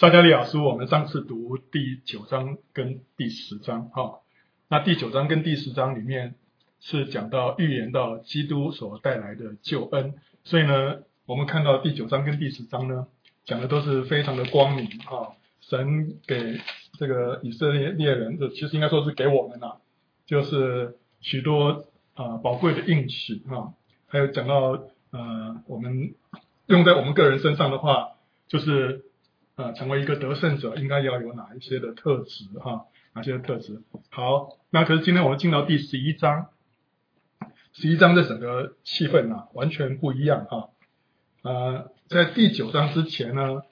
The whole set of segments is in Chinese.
撒迦利亚书我们上次读第9章跟第10章那第9章跟第10章里面是讲到预言到基督所带来的救恩，所以呢我们看到第9章跟第10章呢讲的都是非常的光明神给这个以色列人，这其实应该说是给我们就是许多宝贵的应许还有讲到我们用在我们个人身上的话，就是成为一个得胜者应该要有哪一些的特质哪些特质。好，那可是今天我们进到第11章，11章的整个气氛完全不一样在第9章之前呢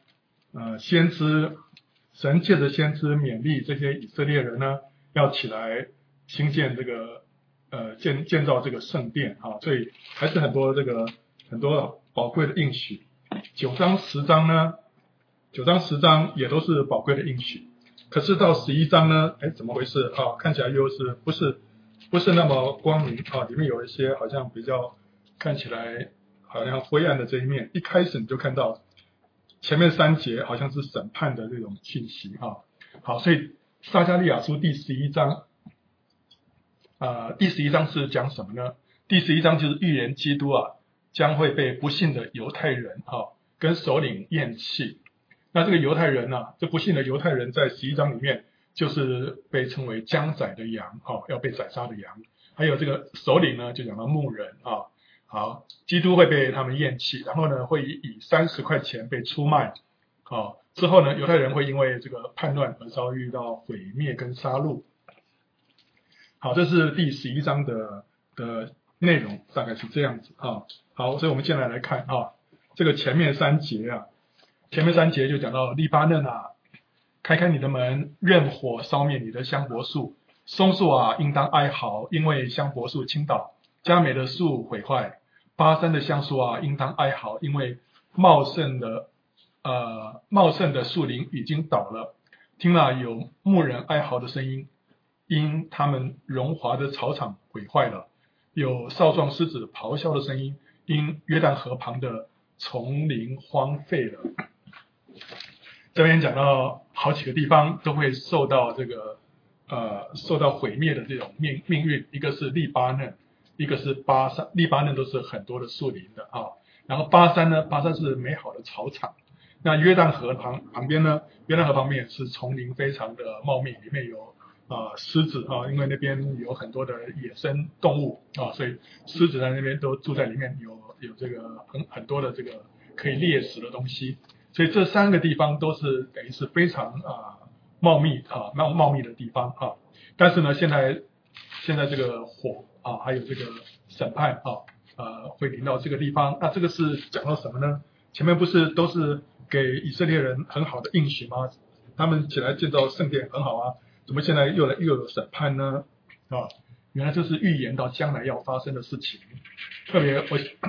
神借着先知勉励这些以色列人呢要起来兴建这个建造这个圣殿所以还是很多宝贵的应许。9章10章呢，9章10章也都是宝贵的应许，可是到11章呢怎么回事看起来又是不是那么光明里面有一些好像比较看起来好像灰暗的这一面。一开始你就看到前面3节好像是审判的这种讯息好，所以撒迦利亚书第11章第11章是讲什么呢？第11章就是预言基督将会被不信的犹太人跟首领厌弃。那这个犹太人这不信的犹太人在11章里面就是被称为将宰的羊要被宰杀的羊。还有这个首领呢就讲到牧人好，基督会被他们厌弃，然后呢会以30块钱被出卖之后呢犹太人会因为这个叛乱而遭遇到毁灭跟杀戮。好，这是第11章的内容，大概是这样子好，所以我们现在来看这个前面3节前面3节就讲到利巴嫩开开你的门，任火烧灭你的香柏树，松树应当哀嚎，因为香柏树倾倒，佳美的树毁坏，巴山的橡树应当哀嚎，因为茂盛的树林已经倒了。听了有牧人哀嚎的声音，因他们荣华的草场毁坏了，有少壮狮子咆哮的声音，因约旦河旁的丛林荒废了。这边讲到好几个地方都会受到受到毁灭的这种命运，一个是利巴嫩，一个是巴山。利巴嫩都是很多的树林的然后巴山呢，巴山是美好的草场。那约旦河旁边呢，约旦河旁边是丛林非常的茂密，里面有狮子因为那边有很多的野生动物所以狮子在那边都住在里面，有这个很多的这个可以猎食的东西。所以这3个地方都是等于是非常茂密的地方但是呢现在这个火还有这个审判会临到这个地方。那这个是讲到什么呢？前面不是都是给以色列人很好的应许吗？他们起来建造圣殿很好怎么现在又有审判呢原来这是预言到将来要发生的事情。特别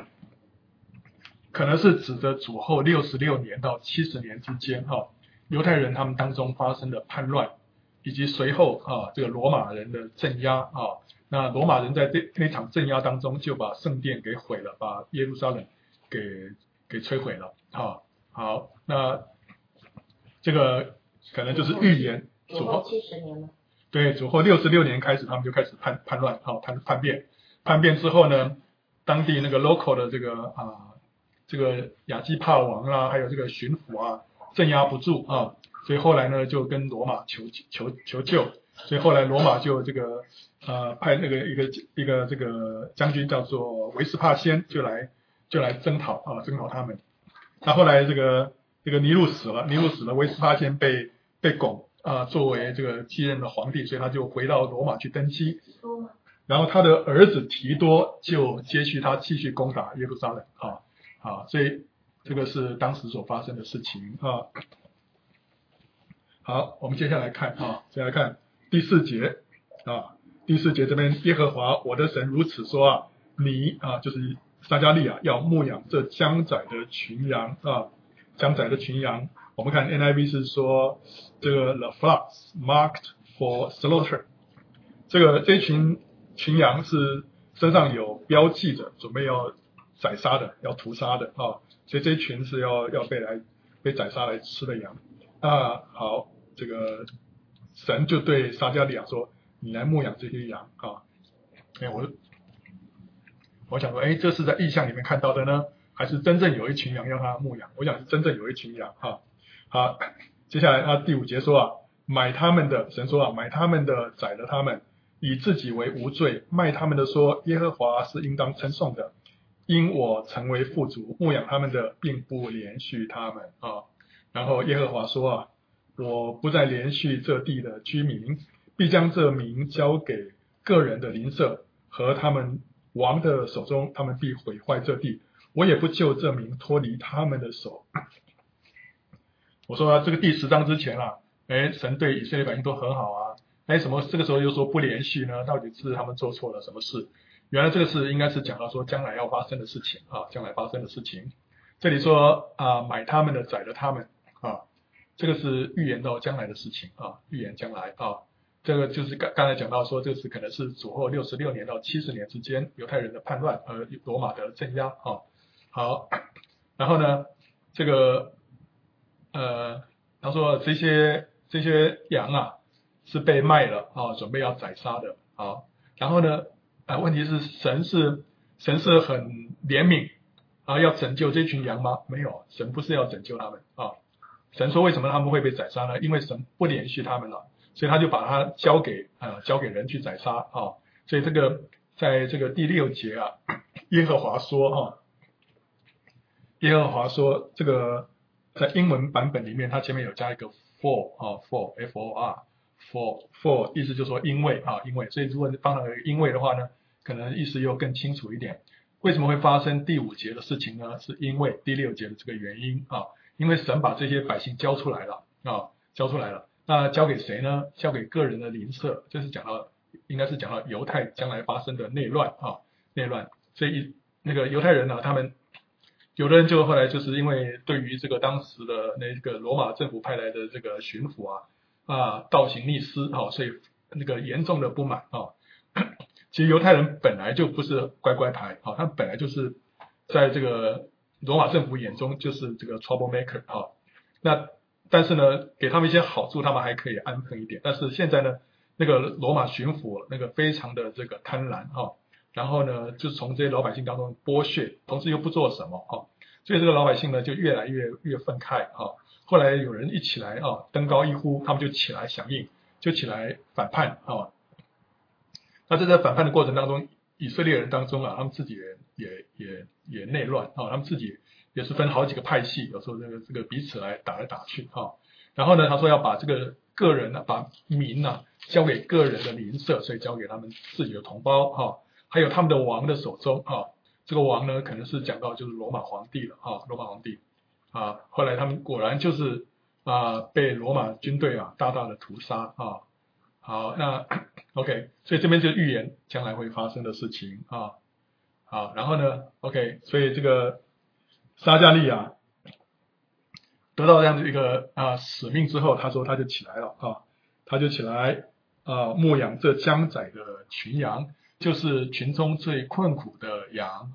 可能是指着主后66年到70年之间犹太人他们当中发生的叛乱，以及随后这个罗马人的镇压那罗马人在那场镇压当中就把圣殿给毁了，把耶路撒冷给摧毁了好，那这个可能就是预言主后70年吗？ 对，主后66年开始他们就开始叛乱叛变之后呢，当地那个 local 的这个亚基帕王还有这个巡抚镇压不住所以后来呢就跟罗马求救，所以后来罗马就这个派那个一个这个将军叫做维斯帕先就来征讨他们。那后来这个尼禄死了，维斯帕先被拱作为这个继任的皇帝，所以他就回到罗马去登基。然后他的儿子提多就接续他继续攻打耶路撒冷所以这个是当时所发生的事情好，我们接下来看第4节第4节这边，耶和华我的神如此说你就是撒迦利亚要牧养这将宰的群羊我们看 NIV 是说这个 the flocks marked for slaughter， 这群羊是身上有标记的，准备要宰杀的，要屠杀的所以这一群是要被宰杀来吃的羊。 好，这个神就对撒迦利亚说：“你来牧养这些羊啊。”我想说，这是在异象里面看到的呢，还是真正有一群羊要他牧养？我想是真正有一群羊哈。好，接下来第5节说买他们的，神说买他们的，宰了他们，以自己为无罪；卖他们的说，耶和华是应当称颂的，因我成为富足，牧养他们的，并不连续他们啊。然后耶和华说我不再连续这地的居民，必将这民交给个人的邻舍和他们王的手中，他们必毁坏这地，我也不救这民脱离他们的手。我说这个第10章之前神对以色列百姓都很好什么这个时候又说不连续呢？到底是他们做错了什么事？原来这个是应该是讲到说将来要发生的事情将来发生的事情。这里说买他们的，宰了他们这个是预言到将来的事情预言将来这个就是刚才讲到说，这是可能是主后66年到70年之间犹太人的叛乱和罗马的镇压好，然后呢，这个他说这些羊是被卖了准备要宰杀的然后呢问题是神是很怜悯要拯救这群羊吗？没有，神不是要拯救他们神说为什么他们会被宰杀呢？因为神不连续他们了，所以他就把它交给人去宰杀所以这个在这个第6节耶和华说这个在英文版本里面，它前面有加一个 for for 意思就是说因为因为，所以如果放上因为的话呢，可能意思又更清楚一点。为什么会发生第5节的事情呢？是因为第6节的这个原因因为神把这些百姓交出来了那交给谁呢？交给个人的邻舍，这是应该是讲到犹太将来发生的内乱所以那个犹太人他们有的人就后来就是因为对于这个当时的那个罗马政府派来的这个巡抚倒行逆施所以那个严重的不满其实犹太人本来就不是乖乖牌他们本来就是在这个罗马政府眼中就是这个 troublemaker 那但是呢给他们一些好处，他们还可以安分一点。但是现在呢，那个罗马巡抚那个非常的这个贪婪然后呢就从这些老百姓当中剥削，同时又不做什么所以这个老百姓呢就越来越愤慨后来有人一起来登高一呼，他们就起来响应，就起来反叛那在反叛的过程当中，以色列人当中他们自己也内乱他们自己也是分好几个派系，有时候这个彼此打来打去然后呢他说要把这个个人把民交给个人的邻舍，所以交给他们自己的同胞还有他们的王的手中这个王呢可能是讲到就是罗马皇帝了罗马皇帝后来他们果然就是被罗马军队大大的屠杀好，那 OK， 所以这边就预言将来会发生的事情好，然后呢 OK， 所以这个撒迦利亚得到这样的一个使命之后，他说他就起来了他就起来牧养这将宰的群羊，就是群中最困苦的羊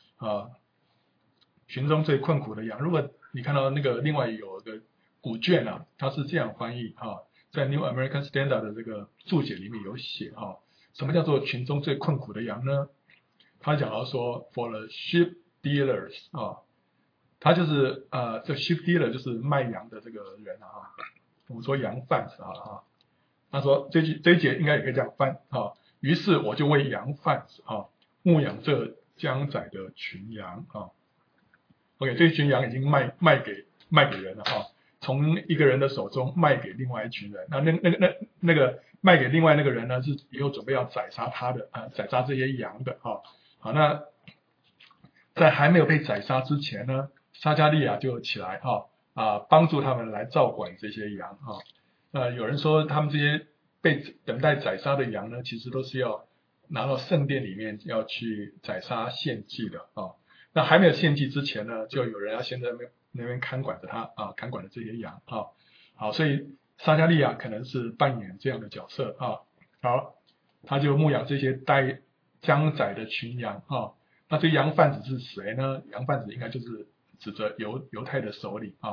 群中最困苦的羊。如果你看到那个另外有个古卷它是这样翻译在 New American Standard 的这个注解里面有写什么叫做群中最困苦的羊呢？他讲到说 for the sheep dealers他就是这 sheep dealer 就是卖羊的这个人我们说羊贩子他说这一节应该也可以这样翻于是我就为羊贩子牧养这将宰的群羊OK， 这群羊已经卖给人了从一个人的手中卖给另外一群人，那个卖给另外那个人呢，是以后准备要宰杀他的宰杀这些羊的好，那在还没有被宰杀之前呢，撒迦利亚就起来帮助他们来照管这些羊有人说他们这些被等待宰杀的羊呢，其实都是要拿到圣殿里面要去宰杀献祭的那还没有献祭之前呢，就有人要先在那边看管着他看管着这些羊好，所以撒迦利亚可能是扮演这样的角色好，他就牧养这些将宰的群羊那这羊贩子是谁呢？羊贩子应该就是指着犹太的首领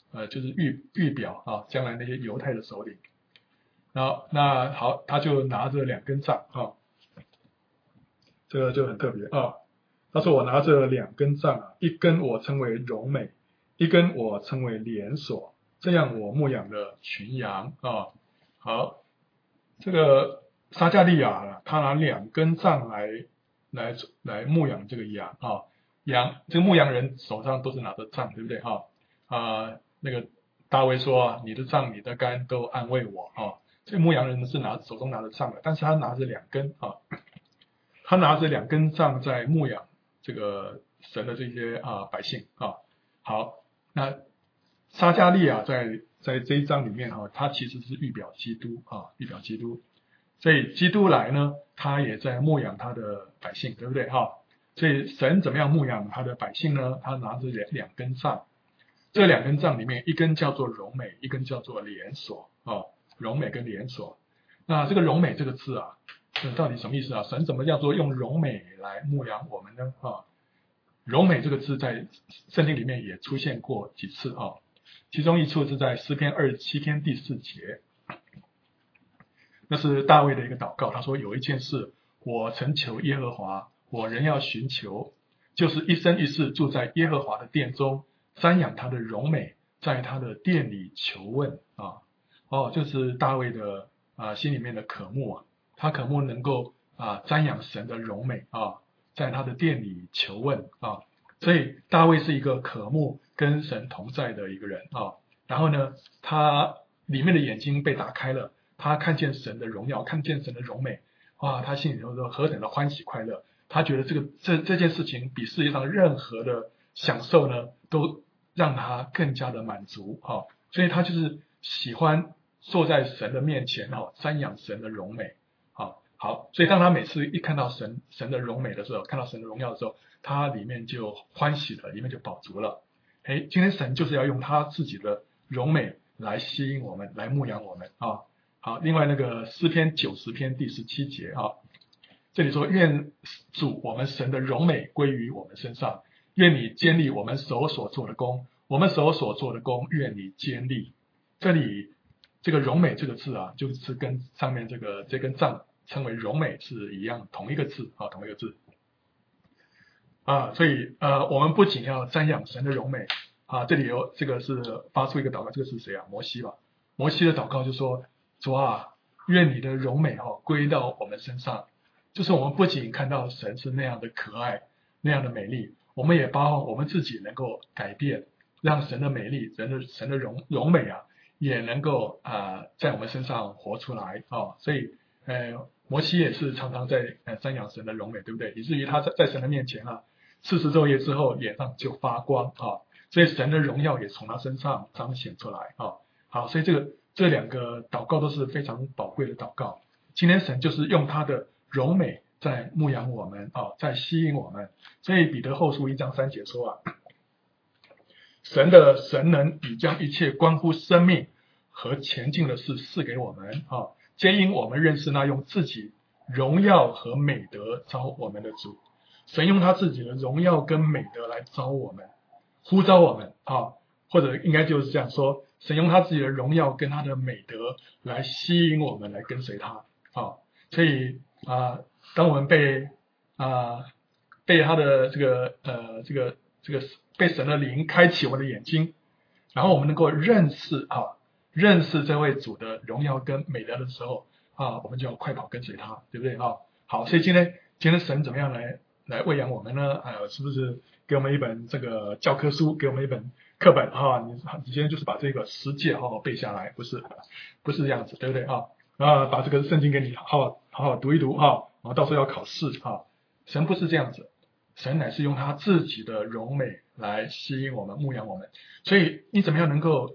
就是预表啊，将来那些犹太的首领。然后那好，他就拿着2根杖啊，这个就很特别啊。他说我拿着2根杖啊，一根我称为荣美，一根我称为连锁，这样我牧养的群羊啊。好，这个撒迦利亚他拿2根杖来牧养这个羊啊。这个牧羊人手上都是拿着杖，对不对哈？那个大卫说啊，你的杖你的竿都安慰我啊。这个牧羊人是手中拿着杖的，但是他拿着2根啊，他拿着2根杖在牧养这个神的这些百姓啊。好，那撒迦利亚在这一章里面他其实是预表基督啊，预表基督。所以基督来呢，他也在牧养他的百姓，对不对哈？所以神怎么样牧养他的百姓呢？他拿着2根杖，这2根杖里面一根叫做荣美，一根叫做连锁啊。荣美跟连锁，那这个荣美这个字啊，到底什么意思啊？神怎么叫做用荣美来牧养我们呢？荣美这个字在圣经里面也出现过几次啊，其中一处是在诗篇27篇第4节。那是大卫的一个祷告，他说有一件事我曾求耶和华，我仍要寻求，就是一生一世住在耶和华的殿中，瞻仰他的荣美，在他的殿里求问啊。就是大卫的心里面的渴慕啊，他渴慕能够瞻仰神的荣美啊，在他的殿里求问啊。所以大卫是一个渴慕跟神同在的一个人啊。然后呢，他里面的眼睛被打开了，他看见神的荣耀，看见神的荣美，哇，他心里头说何等的欢喜快乐。他觉得这件事情比世界上任何的享受呢，都让他更加的满足啊。所以他就是喜欢坐在神的面前瞻仰神的荣美。好，所以当他每次一看到神的荣美的时候，看到神的荣耀的时候，他里面就欢喜了，里面就饱足了。今天神就是要用他自己的荣美来吸引我们，来牧养我们啊。好，另外那个诗篇90篇第17节啊，这里说愿主我们神的荣美归于我们身上，愿你坚立我们手所做的工，我们手所做的工愿你坚立。这里这个荣美这个字啊，就是跟上面这根杖称为荣美是一样，同一个字啊，同一个字啊。所以我们不仅要瞻仰神的荣美啊，这里有这个是发出一个祷告，这个是谁啊？摩西吧。摩西的祷告就说，主啊，愿你的荣美归到我们身上，就是我们不仅看到神是那样的可爱，那样的美丽，我们也把我们自己能够改变，让神的美丽，神的荣美啊，也能够在我们身上活出来啊。所以摩西也是常常在瞻仰神的荣美，对不对？以至于他在神的面前40昼夜之后脸上就发光啊，所以神的荣耀也从他身上彰显出来啊。好，所以这2个祷告都是非常宝贵的祷告。今天神就是用他的荣美在牧养我们在吸引我们。所以彼得后书1章3节说神的神能已将一切关乎生命和前进的事赐给我们皆因我们认识那用自己荣耀和美德招我们的主。神用他自己的荣耀跟美德来招我们，呼召我们或者应该就是这样说，神用他自己的荣耀跟他的美德来吸引我们来跟随他所以当我们被他的这个被神的灵开启我们的眼睛，然后我们能够认识这位主的荣耀跟美德的时候我们就要快跑跟随他，对不对好，所以今天神怎么样来喂养我们呢？是不是给我们一本这个教科书，给我们一本课本你今天就是把这个10诫好好背下来，不是这样子，对不对把这个圣经给你好好读一读然后到时候要考试神不是这样子，神乃是用他自己的荣美来吸引我们，牧养我们。所以你怎么样能够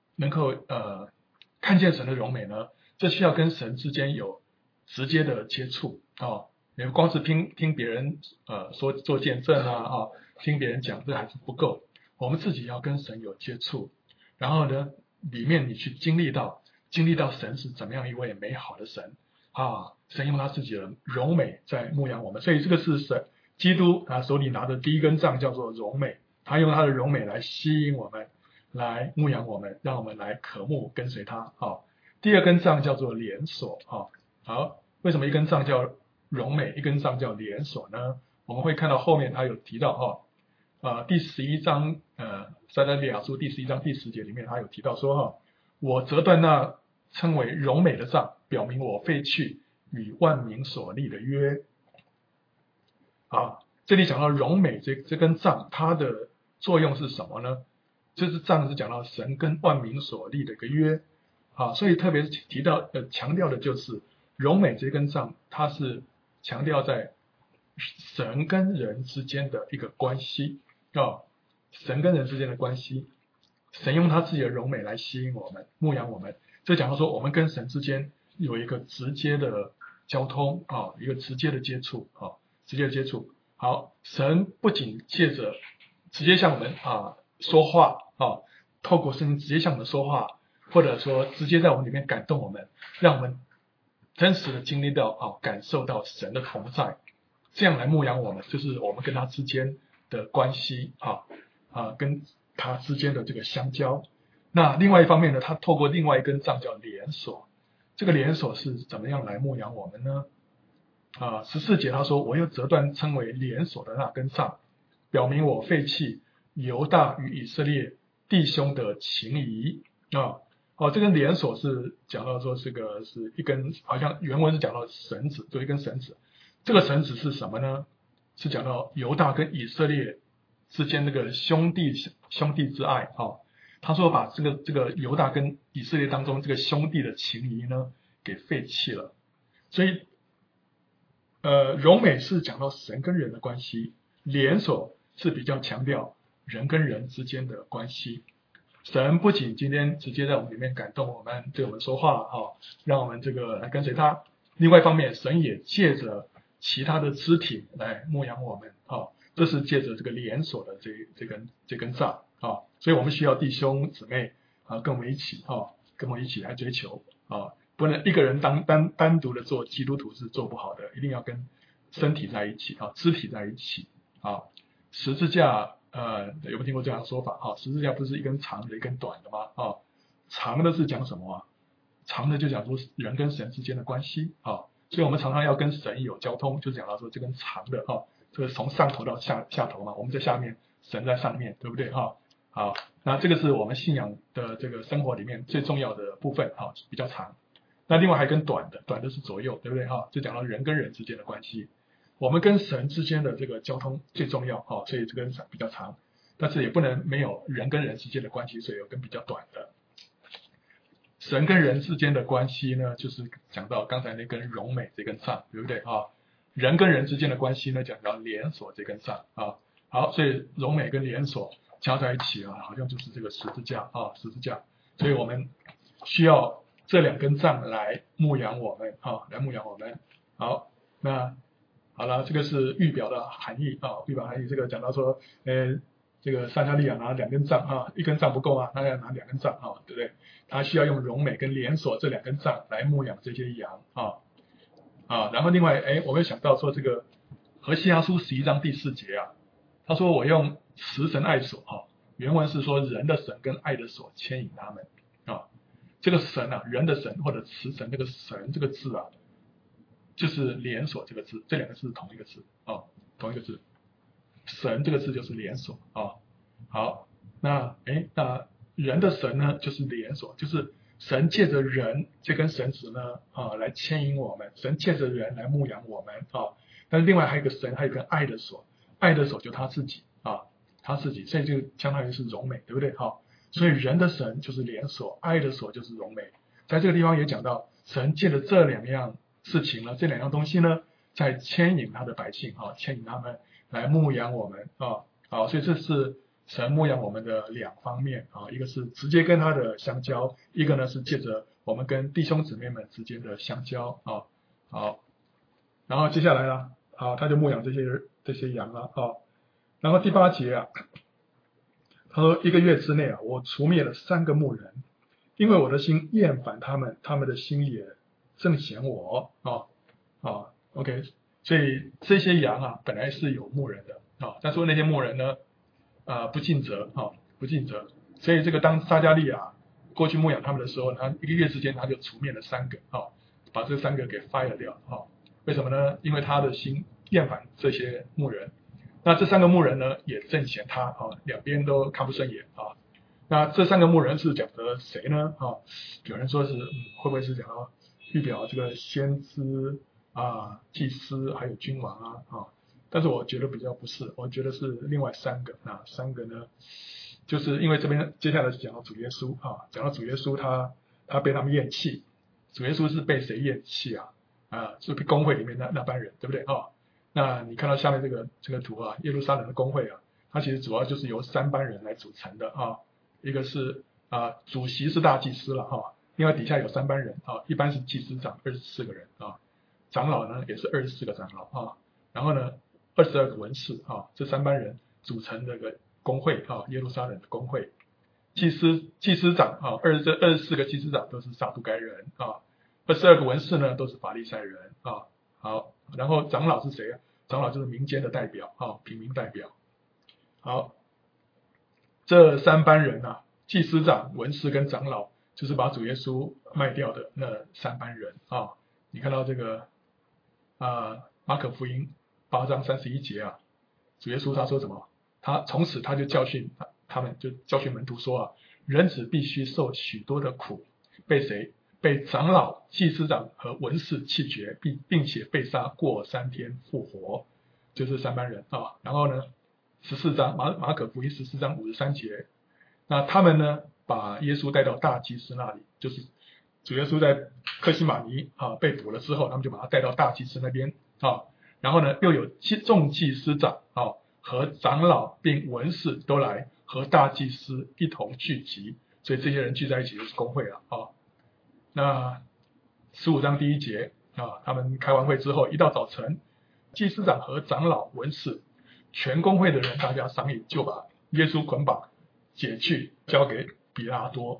看见神的荣美呢？这需要跟神之间有直接的接触你光是听别人做见证听别人讲这还是不够，我们自己要跟神有接触，然后呢里面你去经历到神是怎么样一位美好的神神用他自己的荣美在牧养我们。所以这个是神基督手里拿的第一根杖叫做荣美，他用他的荣美来吸引我们， 来牧养我们，让我们来渴慕跟随他。第二根杖叫做连锁。好，为什么一根杖叫荣美，一根杖叫连锁呢？我们会看到后面他有提到第11章撒迦利亚书第11章第10节里面他有提到说我折断那称为荣美的杖，表明我废去与万民所立的约。这里讲到荣美这根杖，它的作用是什么呢？就是杖是讲到神跟万民所立的一个约。所以特别提到强调的就是荣美这根杖，它是强调在神跟人之间的一个关系。神跟人之间的关系，神用他自己的荣美来吸引我们，牧养我们。这讲到说我们跟神之间有一个直接的交通一个直接的接触直接的接触。好，神不仅借着直接向我们说话透过圣经直接向我们说话，或者说直接在我们里面感动我们，让我们真实的经历到感受到神的同在，这样来牧养我们，就是我们跟他之间的关系跟他之间的这个相交。那另外一方面呢，他透过另外一根杖叫连锁。这个连锁是怎么样来牧养我们呢？14节他说，我又折断称为连锁的那根杖，表明我废弃犹大与以色列弟兄的情谊。这根连锁是讲到说是一根，好像原文是讲到绳子，就一根绳子。这个绳子是什么呢？是讲到犹大跟以色列之间那个兄弟之爱。他说把这个犹大跟以色列当中这个兄弟的情谊呢给废弃了。所以荣美是讲到神跟人的关系，连锁是比较强调人跟人之间的关系。神不仅今天直接在我们里面感动我们，对我们说话让我们这个来跟随他，另外一方面神也借着其他的肢体来牧养我们这是借着这个连锁的这根杖所以我们需要弟兄姊妹跟我们一起来追求不能一个人单独的做基督徒是做不好的，一定要跟身体在一起肢体在一起十字架有没有听过这样的说法十字架不是一根长的一根短的吗长的是讲什么长的就讲说人跟神之间的关系所以我们常常要跟神有交通，就讲到说这根长的这个从上头到下头嘛，我们在下面，神在上面，对不对好，那这个是我们信仰的这个生活里面最重要的部分比较长。那另外还跟短的是左右，对不对就讲到人跟人之间的关系，我们跟神之间的这个交通最重要所以这根比较长，但是也不能没有人跟人之间的关系，所以有根比较短的。神跟人之间的关系呢，就是讲到刚才那根荣美这根杖，对不对人跟人之间的关系呢，讲到连锁这根杖好，所以荣美跟连锁加在一起好像就是这个十字架十字架，所以我们需要这两根杖来牧养我们来牧养我们。好，那好了，这个是预表的含义预表含义，这个讲到说这个撒迦利亚拿两根杖一根杖不够他要拿两根杖对不对？他需要用荣美跟连锁这两根杖来牧养这些羊然后另外我会想到说这个何西阿书11章第4节他说我用慈神爱锁原文是说人的神跟爱的锁牵引他们这个神人的神或者慈神，这个神这个字就是连锁这个字，这两个字是同一个字同一个字，神这个字就是连锁好，那人的神呢就是连锁，就是神借着人这根绳子呢来牵引我们，神借着人来牧养我们但是另外还有一个神，还有一根爱的锁，爱的锁就他自己他自己，所以就相当于是荣美，对不对所以人的神就是连锁，爱的锁就是荣美。在这个地方也讲到神借着这两样事情呢，这两样东西呢在牵引他的百姓牵引他们来牧养我们好，所以这是神牧养我们的两方面一个是直接跟他的相交，一个呢是借着我们跟弟兄姊妹们之间的相交好，然后接下来呢他就牧养这些羊了然后第8节他说1个月之内我除灭了3个牧人，因为我的心厌烦他们，他们的心也正嫌我OK， 所以这些羊本来是有牧人的但是那些牧人呢不尽责不尽责， 所以这个当撒迦利亚过去牧养他们的时候，他1个月之间他就除灭了3个把这3个给 fire 掉为什么呢？因为他的心厌烦这些牧人，那这3个牧人呢也正嫌他两边都看不顺眼那这3个牧人是讲的谁呢有人说是会不会是讲到预表这个先知祭司还有君王但是我觉得比较不是，我觉得是另外3个。那3个呢，就是因为这边接下来是讲到主耶稣讲到主耶稣他被他们厌弃，主耶稣是被谁厌弃是被公会里面那班人，对不对那你看到下面这个图耶路撒冷的公会它其实主要就是由3班人来组成的一个是主席是大祭司了另外底下有3班人一般是祭司长24个人长老呢也是24个长老然后呢22个文士这3班人组成这个公会耶路撒冷的公会。祭司长24个祭司长都是撒都该人22个文士呢都是法利赛人好，然后长老是谁长老就是民间的代表平民代表。好，这3班人祭司长、文士跟长老就是把主耶稣卖掉的那3班人你看到这个马可福音8章31节主耶稣他说什么？他从此他就教训他们，就教训门徒说人子必须受许多的苦，被谁？被长老、祭司长和文士弃绝，并且被杀，过3天复活，就是3班人然后呢14章马可福音14章53节，那他们呢把耶稣带到大祭司那里，就是主耶稣在客西马尼被捕了之后，他们就把他带到大祭司那边然后呢又有众祭司长和长老并文士都来和大祭司一同聚集，所以这些人聚在一起就是公会了那15章第1节他们开完会之后，一到早晨，祭司长和长老、文士全公会的人大家商议，就把耶稣捆绑解去，交给比拉多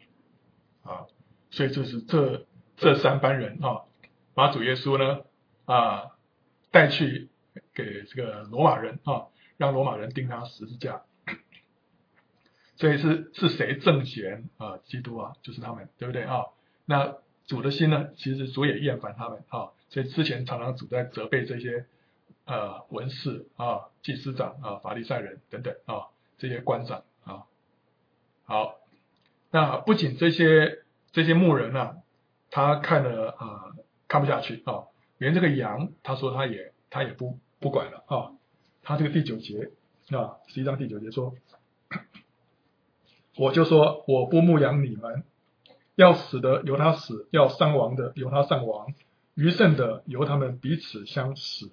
所以就是这3班人把主耶稣呢带去给这个罗马人让罗马人钉他十字架。所以是谁正嫌基督就是他们，对不对那主的心呢，其实主也厌烦他们所以之前常常主在责备这些文士祭司长法利赛人等等这些官长好，那不仅这些牧人他看了看不下去连这个羊他说他也不管了他这个第9节11章第9节说，我就说我不牧养你们，要死的由他死，要伤亡的由他伤亡，余剩的由他们彼此相食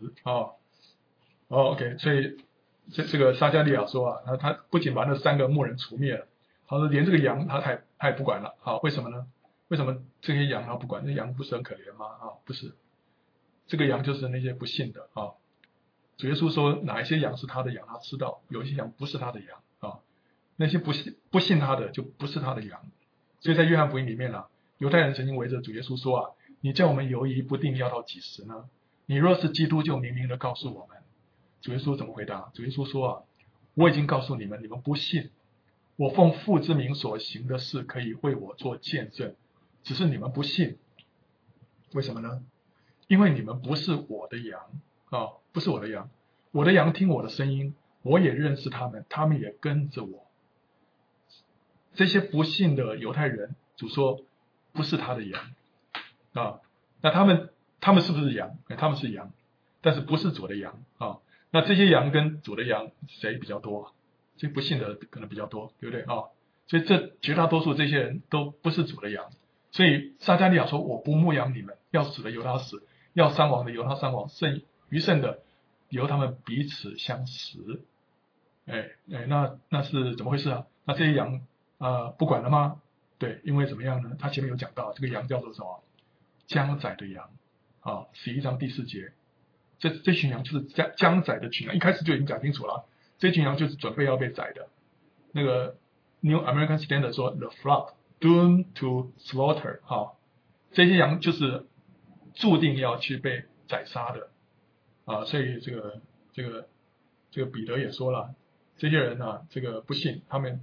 OK， 所以这个撒迦利亚说他不仅把那3个牧人除灭了，他说连这个羊他也不管了为什么呢？为什么这些羊他不管？这羊不是很可怜吗不是，这个羊就是那些不信的主耶稣说哪一些羊是他的羊，他知道有一些羊不是他的羊那些不信他的就不是他的羊。所以在约翰福音里面犹太人曾经围着主耶稣说你叫我们犹疑不定要到几时呢？你若是基督，就明明的告诉我们。主耶稣怎么回答？主耶稣说我已经告诉你们，你们不信。我奉父之名所行的事可以为我做见证，只是你们不信。为什么呢？因为你们不是我的羊不是我的羊，我的羊听我的声音，我也认识他们，他们也跟着我。这些不信的犹太人，主说不是他的羊那他们是不是羊？他们是羊，但是不是主的羊那这些羊跟主的羊谁比较多？这些不信的可能比较多，对不对所以这绝大多数这些人都不是主的羊。所以撒迦利亚说我不牧养你们，要死的由他死，要伤亡的由他伤亡，余剩的由他们彼此相食。那是怎么回事那这些羊不管了吗？对，因为怎么样呢？他前面有讲到这个羊叫做什么？将宰的羊11章第4节，这群羊就是将宰的群羊，一开始就已经讲清楚了，这群羊就是准备要被宰的。那个 New American Standard 说 The flock doomed to slaughter 这些羊就是注定要去被宰杀的所以这个彼得也说了，这些人这个不信，他们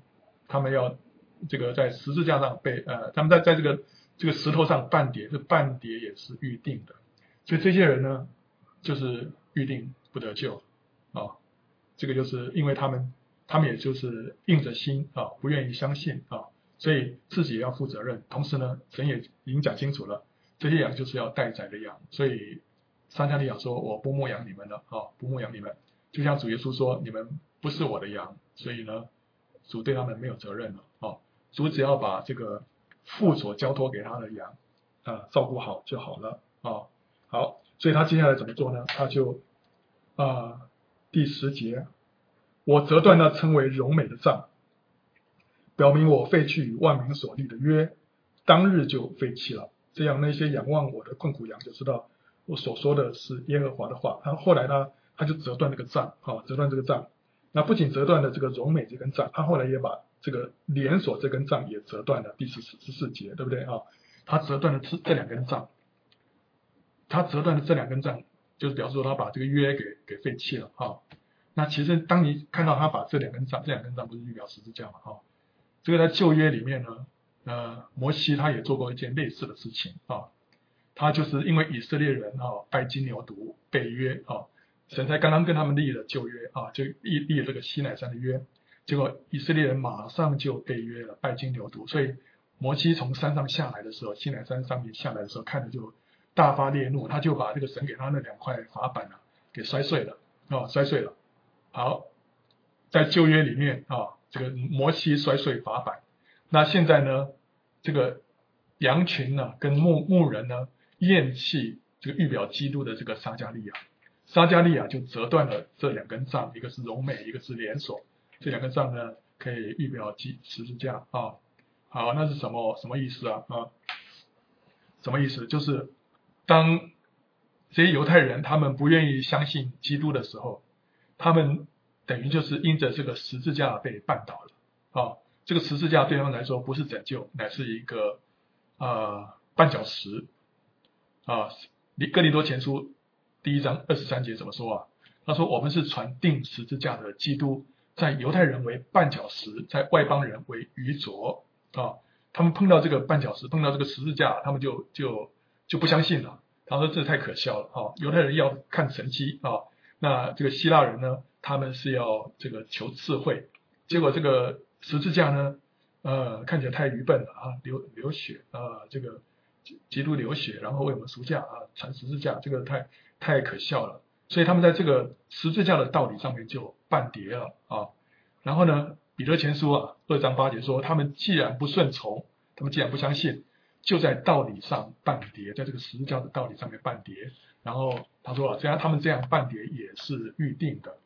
他们要这个在十字架上被他们在这个石头上半跌，这半跌也是预定的，所以这些人呢，就是预定不得救啊。这个就是因为他们也就是硬着心啊，不愿意相信啊，所以自己也要负责任。同时呢，神也已经讲清楚了，这些羊就是要待宰的羊，所以撒迦利亚说：“我不牧养你们了啊，不牧养你们。”就像主耶稣说：“你们不是我的羊。”所以呢，主对他们没有责任了啊。主只要把这个父所交托给他的羊照顾好就好了啊。好，所以他接下来怎么做呢？他就第10节，我折断那称为荣美的杖，表明我废去与万民所立的约，当日就废弃了。这样那些仰望我的困苦羊就知道我所说的是耶和华的话。然后后来呢，他就折断这个杖折断这个杖。那不仅折断了这个荣美这根杖，他后来也把这个连锁这根杖也折断了。第14节，对不对啊？他折断了这两根杖，他折断了这两根杖，就是表示说他把这个约给废弃了啊。那其实当你看到他把这两根杖不是预表十字架嘛这个在旧约里面呢，摩西他也做过一件类似的事情他就是因为以色列人拜金牛犊背约神才刚刚跟他们立了旧约就立了这个西乃山的约，结果以色列人马上就背约了，拜金牛犊，所以摩西从山上下来的时候，西乃山上面下来的时候，看着就大发烈怒，他就把这个神给他那2块法板给摔碎了摔碎了。好，在旧约里面这个摩西摔碎法板，那现在呢，这个羊群呢跟牧人呢厌弃这个预表基督的这个撒迦利亚就折断了这2根杖，一个是荣美，一个是连锁，这2根杖呢可以预表十字架好，那是什么意思什么意思？就是当这些犹太人他们不愿意相信基督的时候，他们等于就是因着这个十字架被绊倒了这个十字架对他们来说不是拯救，乃是一个绊脚石哥林多前书1章23节怎么说他说我们是传定十字架的基督，在犹太人为绊脚石，在外邦人为愚拙他们碰到这个绊脚石，碰到这个十字架，他们就不相信了。他说这太可笑了犹太人要看神迹那这个希腊人呢，他们是要这个求智慧，结果这个十字架呢看起来太愚笨了流血这个基督流血，然后为我们赎价传十字架，这个太可笑了。所以他们在这个十字架的道理上面就半跌了然后呢，彼得前书2章8节说，他们既然不顺从，他们既然不相信，就在道理上半跌，在这个十字架的道理上面半跌。然后他说虽然他们这样半跌也是预定的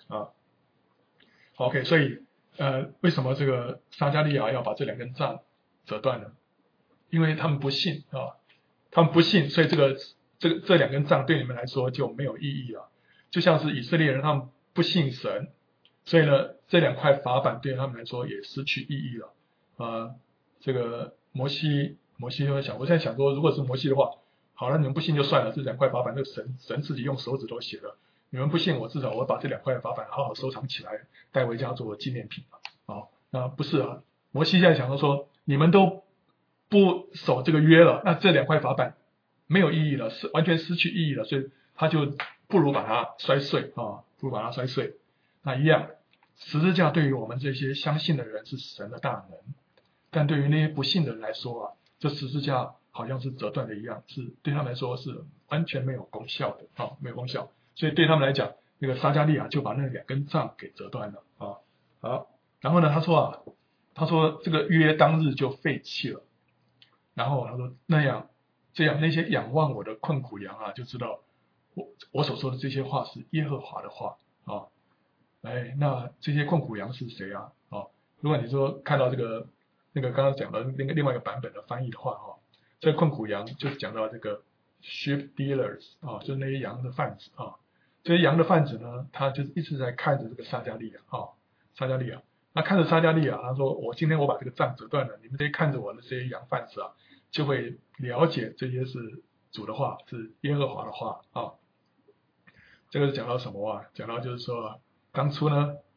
OK， 所以为什么这个撒迦利亚要把这2根杖折断呢？因为他们不信他们不信，所以这2根杖对你们来说就没有意义了。就像是以色列人他们不信神，所以呢这2块法板对他们来说也失去意义了这个摩西就在想，我在想说，如果是摩西的话，好了，你们不信就算了，这2块法板，这个神自己用手指头写的，你们不信我，至少我把这2块法板好好收藏起来，带回家做纪念品那不是摩西现在想到说，你们都不守这个约了，那这2块法板没有意义了，完全失去意义了，所以他就不如把它摔碎那一样，十字架对于我们这些相信的人是神的大能，但对于那些不信的人来说这十字架好像是折断的一样，是对他们来说是完全没有功效的没有功效。所以对他们来讲，那个撒迦利亚就把那2根杖给折断了好，然后呢，他说这个约当日就废弃了。然后他说这样那些仰望我的困苦羊就知道我所说的这些话是耶和华的话那这些困苦羊是谁如果你说看到那个刚刚讲的另外一个版本的翻译的话这个困苦羊就是讲到这个 sheep dealers 就是那些羊的贩子这些羊的贩子呢，他就是一直在看着这个撒迦利亚那看着撒迦利亚，他说今天我把这个杖折断了，你们得看着我的这些羊贩子就会了解这些是主的话，是耶和华的话这个是讲到什么讲到就是说当初呢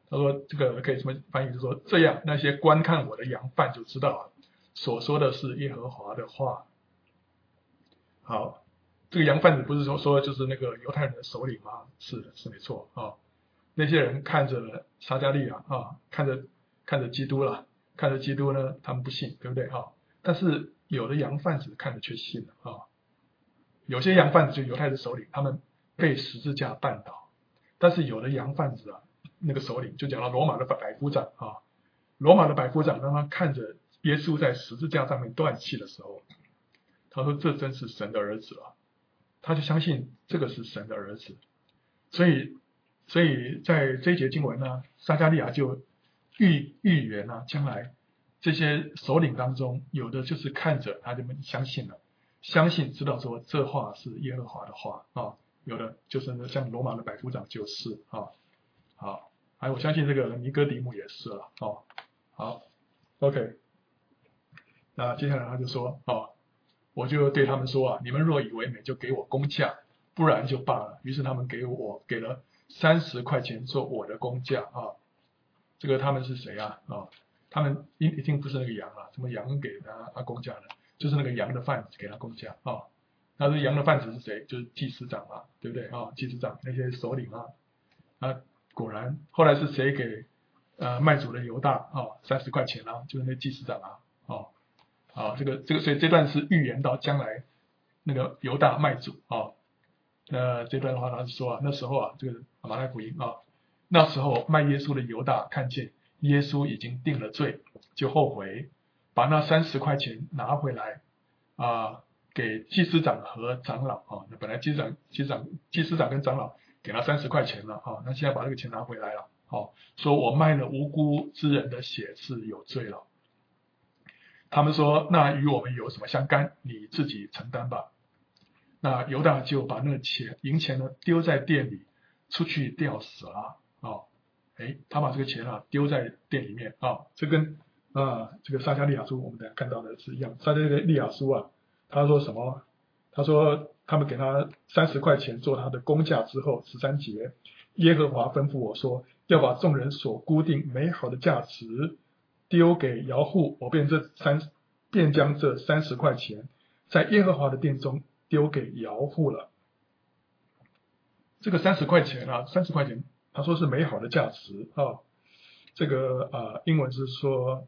他说这个可以这么翻译，就是说这样那些观看我的羊贩就知道了，所说的是耶和华的话。好，这个羊贩子不是说就是那个犹太人的首领吗？是的，是没错啊。那些人看着撒迦利亚啊，看着基督了，看着基督呢，他们不信，对不对啊？但是有的羊贩子看着却信了啊。有些羊贩子就犹太的首领，他们被十字架绊倒，但是有的羊贩子啊，那个首领就讲到罗马的百夫长啊，罗马的百夫长让他看着耶稣在十字架上面断气的时候，他说这真是神的儿子啊，他就相信这个是神的儿子，所以在这一节经文呢，撒迦利亚就预言啊，将来这些首领当中，有的就是看着他们相信了，相信知道说这话是耶和华的话啊，有的就是像罗马的百夫长就是啊，好，还有我相信这个尼哥底母也是了哦，好 ，OK， 那接下来他就说哦，我就对他们说啊，你们若以为美，就给我工价，不然就罢了。于是他们给了30块钱做我的工价啊。这个他们是谁啊？他们一定不是那个羊啊，什么羊给他工价呢？就是那个羊的贩子给他工价啊。那这羊的贩子是谁？就是祭司长嘛，对不对啊？祭司长那些首领啊，果然后来是谁给卖主的犹大啊30块钱啊？就是那祭司长啊，这个所以这段是预言到将来那个犹大卖主啊。那这段的话，他是说啊，那时候啊，这个马太福音啊，那时候卖耶稣的犹大看见耶稣已经定了罪，就后悔，把那30块钱拿回来给祭司长和长老啊。那本来祭司长跟长老给他30块钱了啊，那现在把这个钱拿回来了，说我卖了无辜之人的血是有罪了。他们说那与我们有什么相干？你自己承担吧。那犹大就把那个银钱呢丢在店里，出去吊死了他把这个钱丢在店里面这跟这个撒迦利亚书我们等下看到的是一样。撒迦利亚书他说什么？他说他们给他30块钱做他的工价之后，13节，耶和华吩咐我说，要把众人所估定美好的价值丢给窑户，我便将这30块钱在耶和华的殿中丢给窑户了。这个30块钱30块钱，他说是美好的价值这个英文是说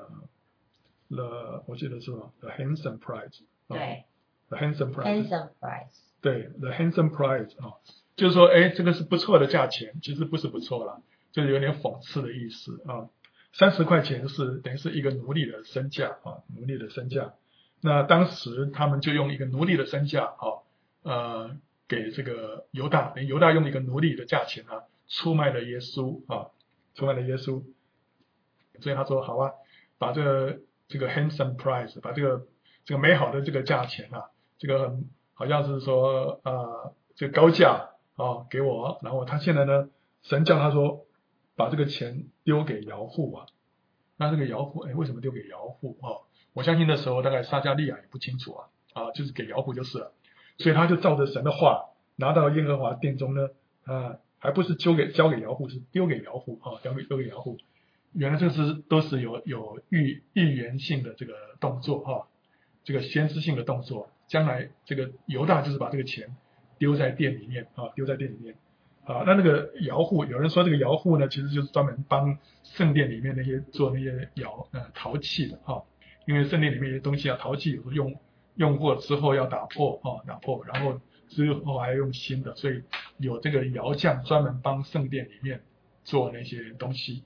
我记得是 the handsome price 对 the handsome price 对 the handsome price 就是说这个是不错的价钱，其实不是不错啦，就是有点讽刺的意思30块钱是等于是一个奴隶的身价奴隶的身价。那当时他们就用一个奴隶的身价给这个犹大用一个奴隶的价钱出卖了耶稣出卖了耶稣。所以他说好把这个 handsome price， 把这个美好的这个价钱这个好像是说这个高价给我，然后他现在呢，神叫他说把这个钱丢给窑户那这个窑户为什么丢给窑户我相信那时候大概撒迦利亚也不清楚就是给窑户就是了。所以他就照着神的话拿到耶和华殿中呢还不是交给窑户，是丢给窑户丢给窑户。原来这都是有预言性的这个动作这个先知性的动作。将来这个犹大就是把这个钱丢在店里面那个窑户，有人说这个窑户呢，其实就是专门帮圣殿里面做那些陶器的因为圣殿里面一些东西陶器有时候用过之后要打破，然后之后还要用新的，所以有这个窑匠专门帮圣殿里面做那些东西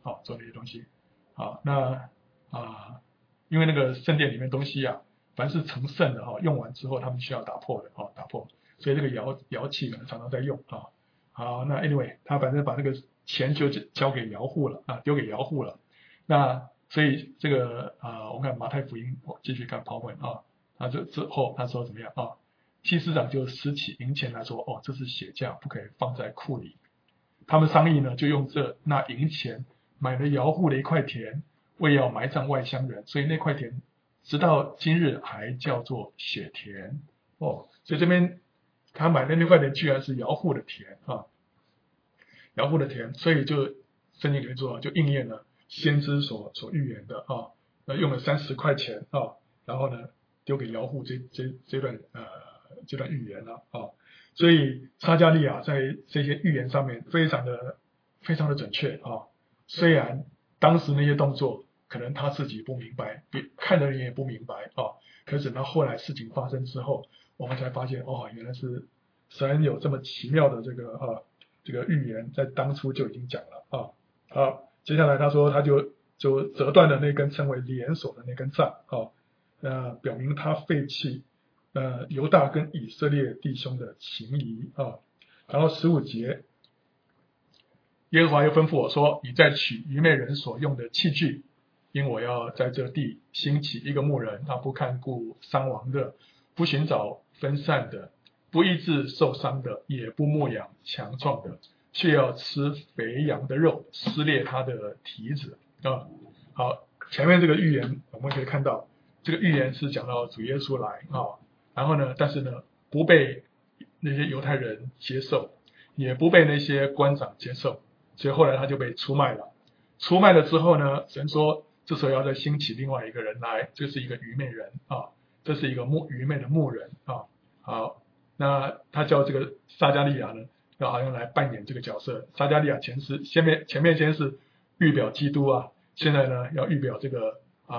那因为那个圣殿里面东西凡是成圣的用完之后他们需要打破的打破，所以这个窑器呢常常在用好，那 anyway 他反正把这个钱就交给窑户了丢给窑户了。那所以这个我们看马太福音，我继续看PowerPoint他之后他说怎么样祭司长就拾起银钱来说这是血价，不可以放在库里。他们商议呢，就用那银钱买了窑户的一块田，为要埋葬外乡人，所以那块田直到今日还叫做血田所以这边他买的那块田居然是窑户的田窑户的田，所以就圣经里面做就应验了先知所预言的啊，用了30块钱啊，然后呢丢给姚户这段预言了啊，所以撒迦利亚在这些预言上面非常的准确啊，虽然当时那些动作可能他自己不明白，看的人也不明白啊，可是等到后来事情发生之后，我们才发现哦，原来是神有这么奇妙的这个预言在当初就已经讲了啊。好，接下来他说他就折断了那根称为连锁的那根杖啊，表明他废弃犹大跟以色列弟兄的情谊啊。然后15节，耶和华又吩咐我说：“你再取愚昧人所用的器具，因我要在这地兴起一个牧人，他不看顾伤亡的，不寻找分散的，不医治受伤的，也不牧养强壮的，却要吃肥羊的肉，撕裂他的蹄子啊。”好，前面这个预言我们可以看到，这个预言是讲到主耶稣来啊，然后呢，但是呢，不被那些犹太人接受，也不被那些官长接受，所以后来他就被出卖了。出卖了之后呢，神说这时候要再兴起另外一个人来，这是一个愚昧人啊，这是一个愚昧的牧人啊。好，那他叫这个撒迦利亚呢，要好像来扮演这个角色。撒迦利亚前面先是预表基督啊，现在呢要预表这个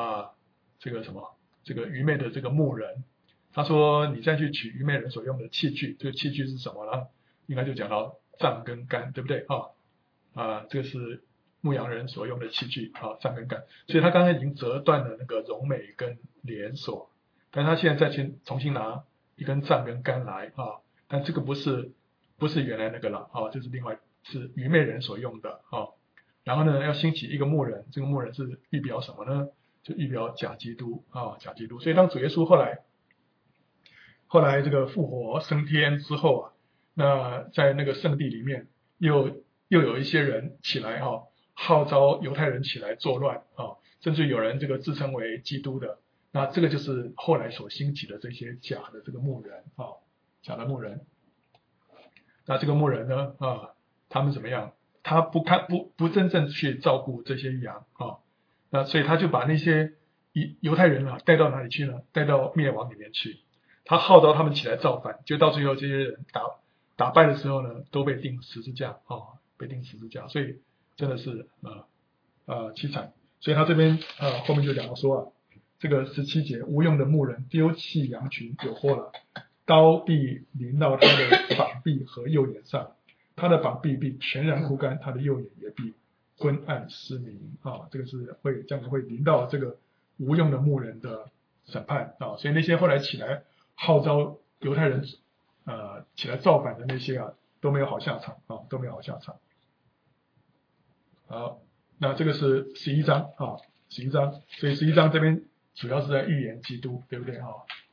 这个愚昧的这个牧人。他说你再去取愚昧人所用的器具，这个器具是什么呢？应该就讲到杖跟竿，对不对这个是牧羊人所用的器具杖跟竿。所以他刚才已经折断了那个荣美跟连锁，但他现在再去重新拿一根杖跟竿来但这个不是原来那个了就是另外是愚昧人所用的然后呢要兴起一个牧人，这个牧人是预表什么呢？就预表假基督假基督。所以当主耶稣后来这个复活升天之后那在那个圣地里面又有一些人起来号召犹太人起来作乱甚至有人这个自称为基督的，那这个就是后来所兴起的这些假的这个牧人假的牧人。那这个牧人呢他们怎么样？他不真正去照顾这些羊那所以他就把那些犹太人带到哪里去呢？带到灭亡里面去。他号召他们起来造反，就到最后这些人打败的时候呢，都被钉十字架被钉十字架，所以真的是凄惨。所以他这边后面就讲到说这个17节，无用的牧人丢弃羊群，有祸了，刀必临到他的膀臂和右眼上，他的膀臂必全然枯干，他的右眼也必昏暗失明这个是将来会临到这个无用的牧人的审判所以那些后来起来号召犹太人起来造反的那些都没有好下场都没有好下场。好，那这个是11章11章，所以11章这边主要是在预言基督，对不对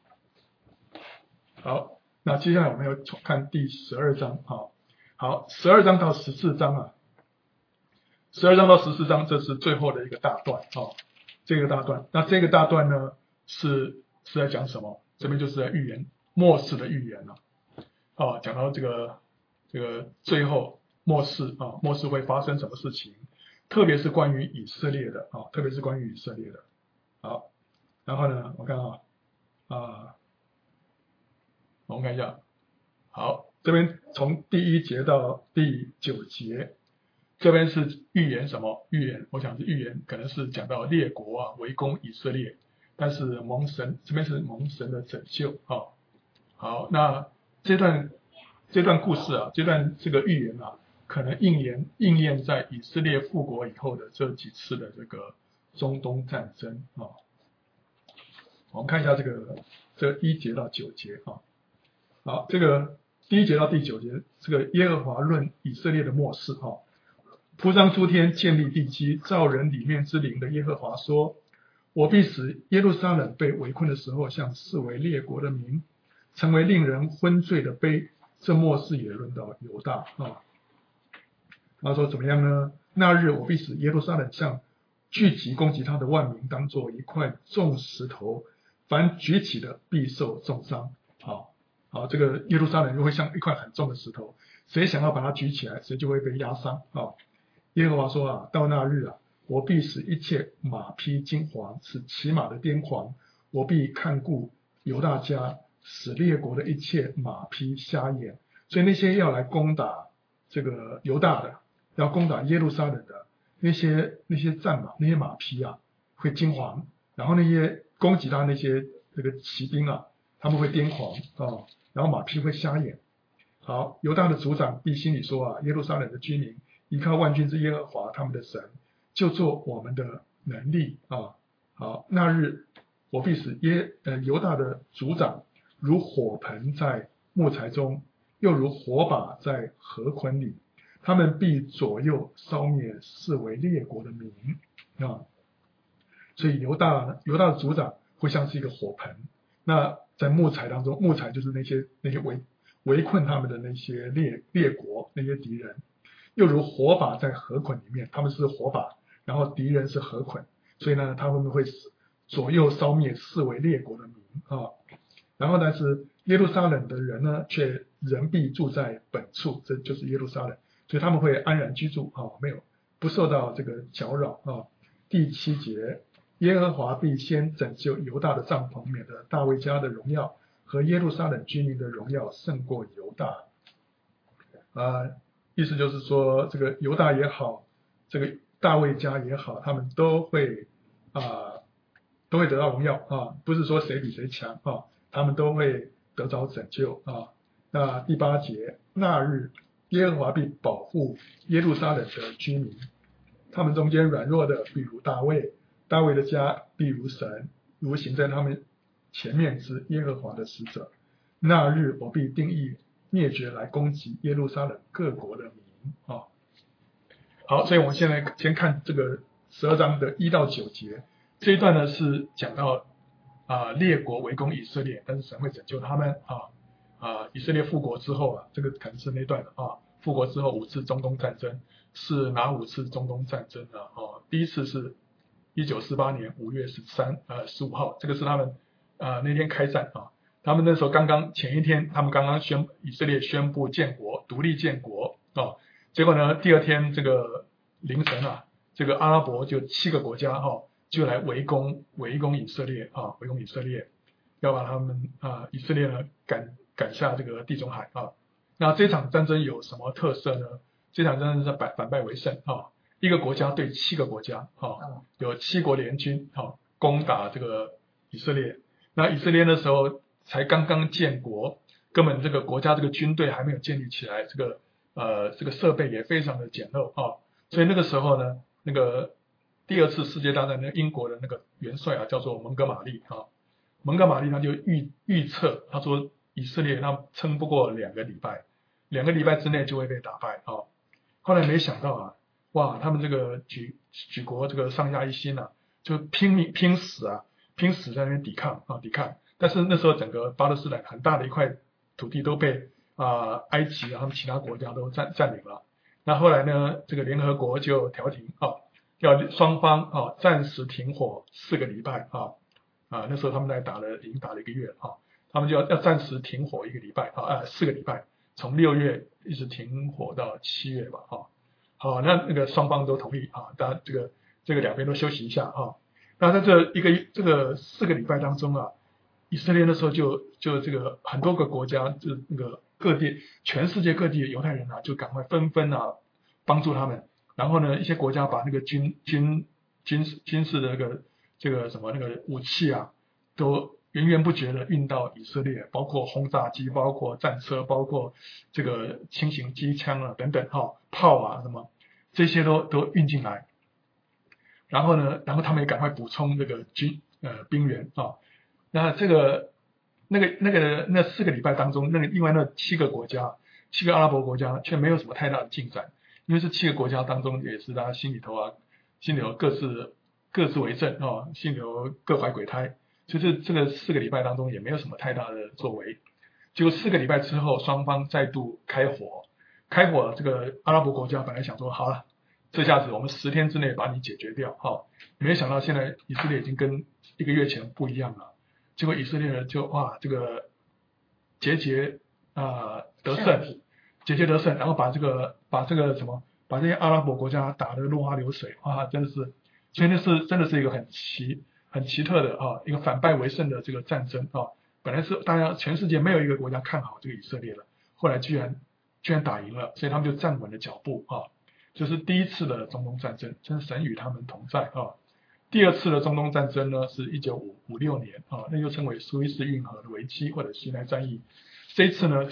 好，那接下来我们要看第12章好，12章到14章12章到14章这是最后的一个大段这个大段，那这个大段呢是在讲什么？这边就是在预言末世的预言讲到这个最后末世末世会发生什么事情，特别是关于以色列的特别是关于以色列的。好，然后呢我看我们看一下，好，这边从第1节到第9节，这边是预言什么？预言，我想是预言，可能是讲到列国围攻以色列，但是这边是蒙神的拯救好，那这段故事这段这个预言可能应验在以色列复国以后的这几次的这个中东战争我们看一下这1节到9节好，这个第1节到第9节，这个耶和华论以色列的末世铺张诸天，建立地基，造人里面之灵的耶和华说：我必使耶路撒冷被围困的时候，像视为列国的民，成为令人昏醉的杯。这末世也论到犹大他说怎么样呢？那日我必使耶路撒冷像聚集攻击他的万民，当作一块重石头，凡举起的必受重伤。好，这个耶路撒冷就会像一块很重的石头，谁想要把它举起来，谁就会被压伤耶和华说啊，到那日啊，我必使一切马匹惊惶，使骑马的癫狂，我必看顾犹大家，使列国的一切马匹瞎眼。所以那些要来攻打这个犹大的，要攻打耶路撒冷的那些战马、那些马匹啊，会惊惶，然后那些攻击他那些这个骑兵啊，他们会癫狂啊，然后马匹会瞎眼。好，犹大的族长必心里说啊，耶路撒冷的居民依靠万军之耶和华他们的神，就做我们的能力啊。好，那日我必使犹大的族长如火盆在木材中，又如火把在河捆里，他们必左右烧灭四围列国的民啊。所以犹大的族长会像是一个火盆，那在木材当中，木材就是那些围困他们的那些列国那些敌人，又如火把在河捆里面，他们是火把，然后敌人是河捆，所以呢，他们会左右烧灭四围列国的民啊。然后但是耶路撒冷的人呢，却人必住在本处，这就是耶路撒冷，所以他们会安然居住啊，不受到这个搅扰啊。第7节，耶和华必先拯救犹大的帐篷，免得大卫家的荣耀和耶路撒冷居民的荣耀胜过犹大。意思就是说，这个犹大也好，这个大卫家也好，他们都会得到荣耀啊，不是说谁比谁强啊，他们都会得着拯救啊。那第8节，那日耶和华必保护耶路撒冷的居民，他们中间软弱的必如大卫，大卫的家必如神，如行在他们前面之耶和华的使者。那日我必定义灭绝来攻击耶路撒冷各国的民啊。好，所以我们现在先看这个12章的1到9节，这一段呢是讲到列国围攻以色列，但是神会拯救他们以色列复国之后啊，这个可能是那段复国之后5次中东战争，是哪5次中东战争呢？第一次是1948年5月15号，这个是他们那天开战啊。他们那时候前一天，他们刚刚以色列宣布建国，独立建国结果呢，第二天这个凌晨这个阿拉伯就7个国家就来围攻以色列围攻以色列，要把他们以色列呢赶下这个地中海那这场战争有什么特色呢？这场战争是反败为胜一个国家对7个国家有7国联军攻打这个以色列。那以色列那时候才刚刚建国，根本这个国家这个军队还没有建立起来，这个设备也非常的简陋所以那个时候呢，那个第2次世界大战的英国的那个元帅叫做蒙哥马利蒙哥马利他就预测，他说以色列他撑不过2个礼拜，2个礼拜之内就会被打败后来没想到哇，他们这个举国这个上下一心就拼死在那边抵抗。但是那时候整个巴勒斯坦很大的一块土地都被埃及他们其他国家都占领了。那后来呢，这个联合国就调停要双方暂时停火4个礼拜那时候他们已经打了1个月他们就要暂时停火1个礼拜4个礼拜，从6月一直停火到7月吧好，那个双方都同意大家这个两边都休息一下那在这个4个礼拜当中以色列那时候就这个很多个国家，就那个全世界各地的犹太人就赶快纷纷帮助他们。然后呢，一些国家把那个军事的这个什么那个武器都源源不绝的运到以色列，包括轰炸机，包括战车，包括这个轻型机枪等等炮什么这些都运进来。然后他们也赶快补充这个兵员那这个那4个礼拜当中，另外那7个国家，7个阿拉伯国家却没有什么太大的进展，因为这7个国家当中也是大家心里头各自为政心里头各怀鬼胎，就是这个4个礼拜当中也没有什么太大的作为。结果4个礼拜之后，双方再度开火，这个阿拉伯国家本来想说好了，这下子我们10天之内把你解决掉没想到现在以色列已经跟1个月前不一样了。结果以色列人就这个节节得胜，然后把这个把这些阿拉伯国家打得落花流水，哇，真的是，所以那是真的是一个很奇特的一个反败为胜的这个战争本来是大家全世界没有一个国家看好这个以色列了，后来居然打赢了，所以他们就站稳了脚步就是第一次的中东战争，真神与他们同在第二次的中东战争呢是1956年那又称为苏伊士运河的危机或者西奈战役。这次呢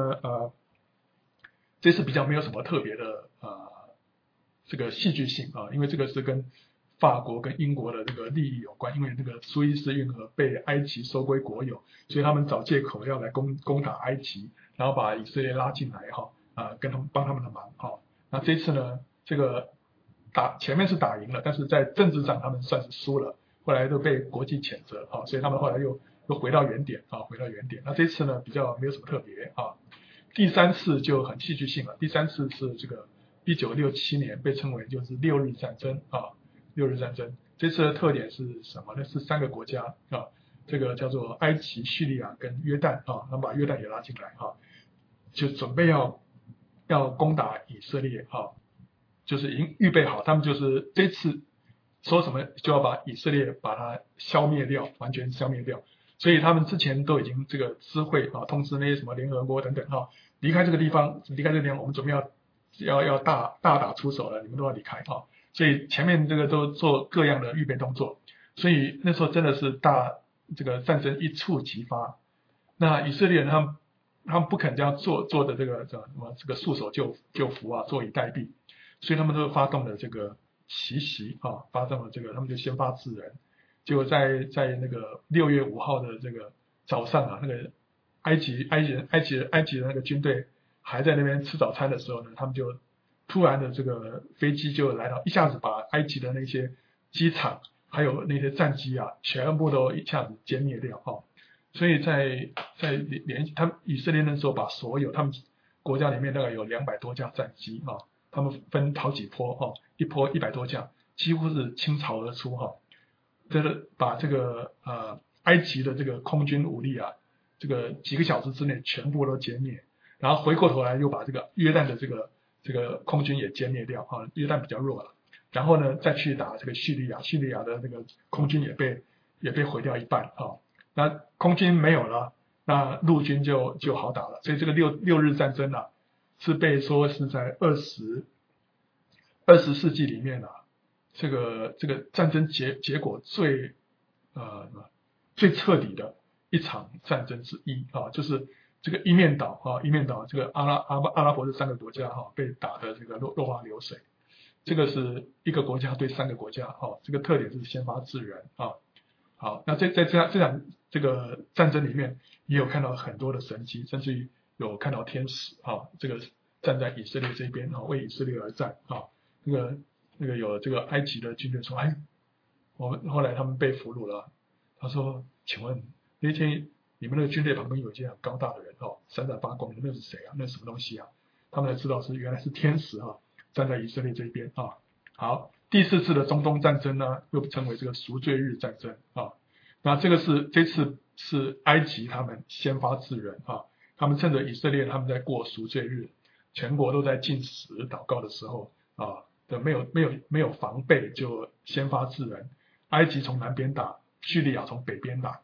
这次比较没有什么特别的这个戏剧性因为这个是跟法国跟英国的这个利益有关，因为那个苏伊士运河被埃及收归国有，所以他们找借口要来攻打埃及，然后把以色列拉进来跟他们帮他们的忙那这次呢这个前面是打赢了，但是在政治上他们算是输了，后来都被国际谴责所以他们后来又回到原点回到原点。那这次呢比较没有什么特别第三次就很戏剧性了，第三次是这个1967年，被称为就是六日战争六日战争。这次的特点是什么呢？是3个国家这个叫做埃及、叙利亚跟约旦那把约旦也拉进来就准备要攻打以色列就是已经预备好，他们就是这次说什么就要把以色列把它消灭掉，完全消灭掉。所以他们之前都已经这个知会通知那些什么联合国等等离开这个地方，我们准备要大打出手了，你们都要离开所以前面这个都做各样的预备动作，所以那时候真的是这个战争一触即发。那以色列人他们不肯这样做的这个什么这个束手就缚坐以待毙，所以他们都发动了这个奇袭发动了这个，他们就先发制人。结果在那个6月5号的这个早上那个埃及的那个军队还在那边吃早餐的时候呢，他们就突然的这个飞机就来到，一下子把埃及的那些机场还有那些战机全部都一下子歼灭掉所以在他们以色列那时候把所有他们国家里面大概有200多架战机他们分好几波一波100多架，几乎是倾巢而出这个把这个埃及的这个空军武力这个几个小时之内全部都歼灭，然后回过头来又把这个约旦的这个空军也歼灭掉约旦比较弱了，然后呢再去打这个叙利亚的这个空军也被毁掉一半那空军没有了，那陆军就好打了。所以这个六日战争是被说是在20世纪里面这个战争结果最彻底的一场战争之一就是这个一面倒这个阿拉伯这3个国家被打的这个落花流水。这个是一个国家对3个国家这个特点是先发制人好，那在这场这个战争里面也有看到很多的神迹，甚至于有看到天使这个站在以色列这边为以色列而战那个有这个埃及的军队说我们后来他们被俘虏了，他说请问那天你们那个军队旁边有一些很高大的人闪闪发光，那是谁那是什么东西他们才知道原来是天使站在以色列这边好，第4次的中东战争呢又称为这个赎罪日战争那这次是埃及他们先发制人他们趁着以色列他们在过赎罪日，全国都在禁食祷告的时候没有防备就先发制人，埃及从南边打，叙利亚从北边打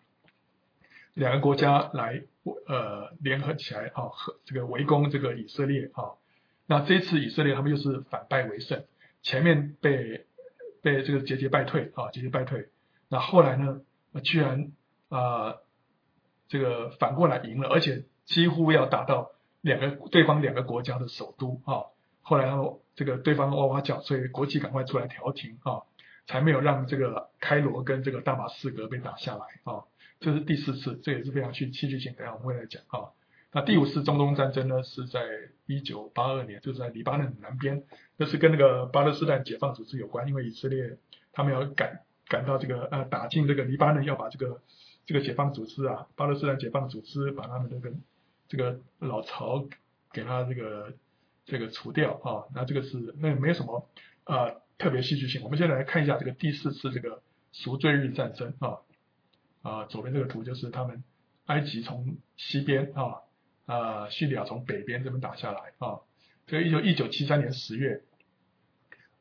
，2个国家来联合起来这个围攻这个以色列那这次以色列他们又是反败为胜，前面被这个节节败退那后来呢居然这个反过来赢了，而且几乎要打到对方2个国家的首都后来这个对方哇哇叫，所以国际赶快出来调停才没有让这个开罗跟这个大马士革被打下来这是第4次，这也是非常戏剧性，等一下我们会来讲那第5次中东战争呢是在1982年，就是在黎巴嫩南边，这是跟那个巴勒斯坦解放组织有关，因为以色列他们要赶到这个打进这个黎巴嫩，要把这个解放组织巴勒斯坦解放组织把他们这个老巢给他这个除掉那这个是那没有什么特别戏剧性。我们现在来看一下这个第4次这个赎罪日战争左边这个图就是他们埃及从西边叙利亚从北边这边打下来这个1973年10月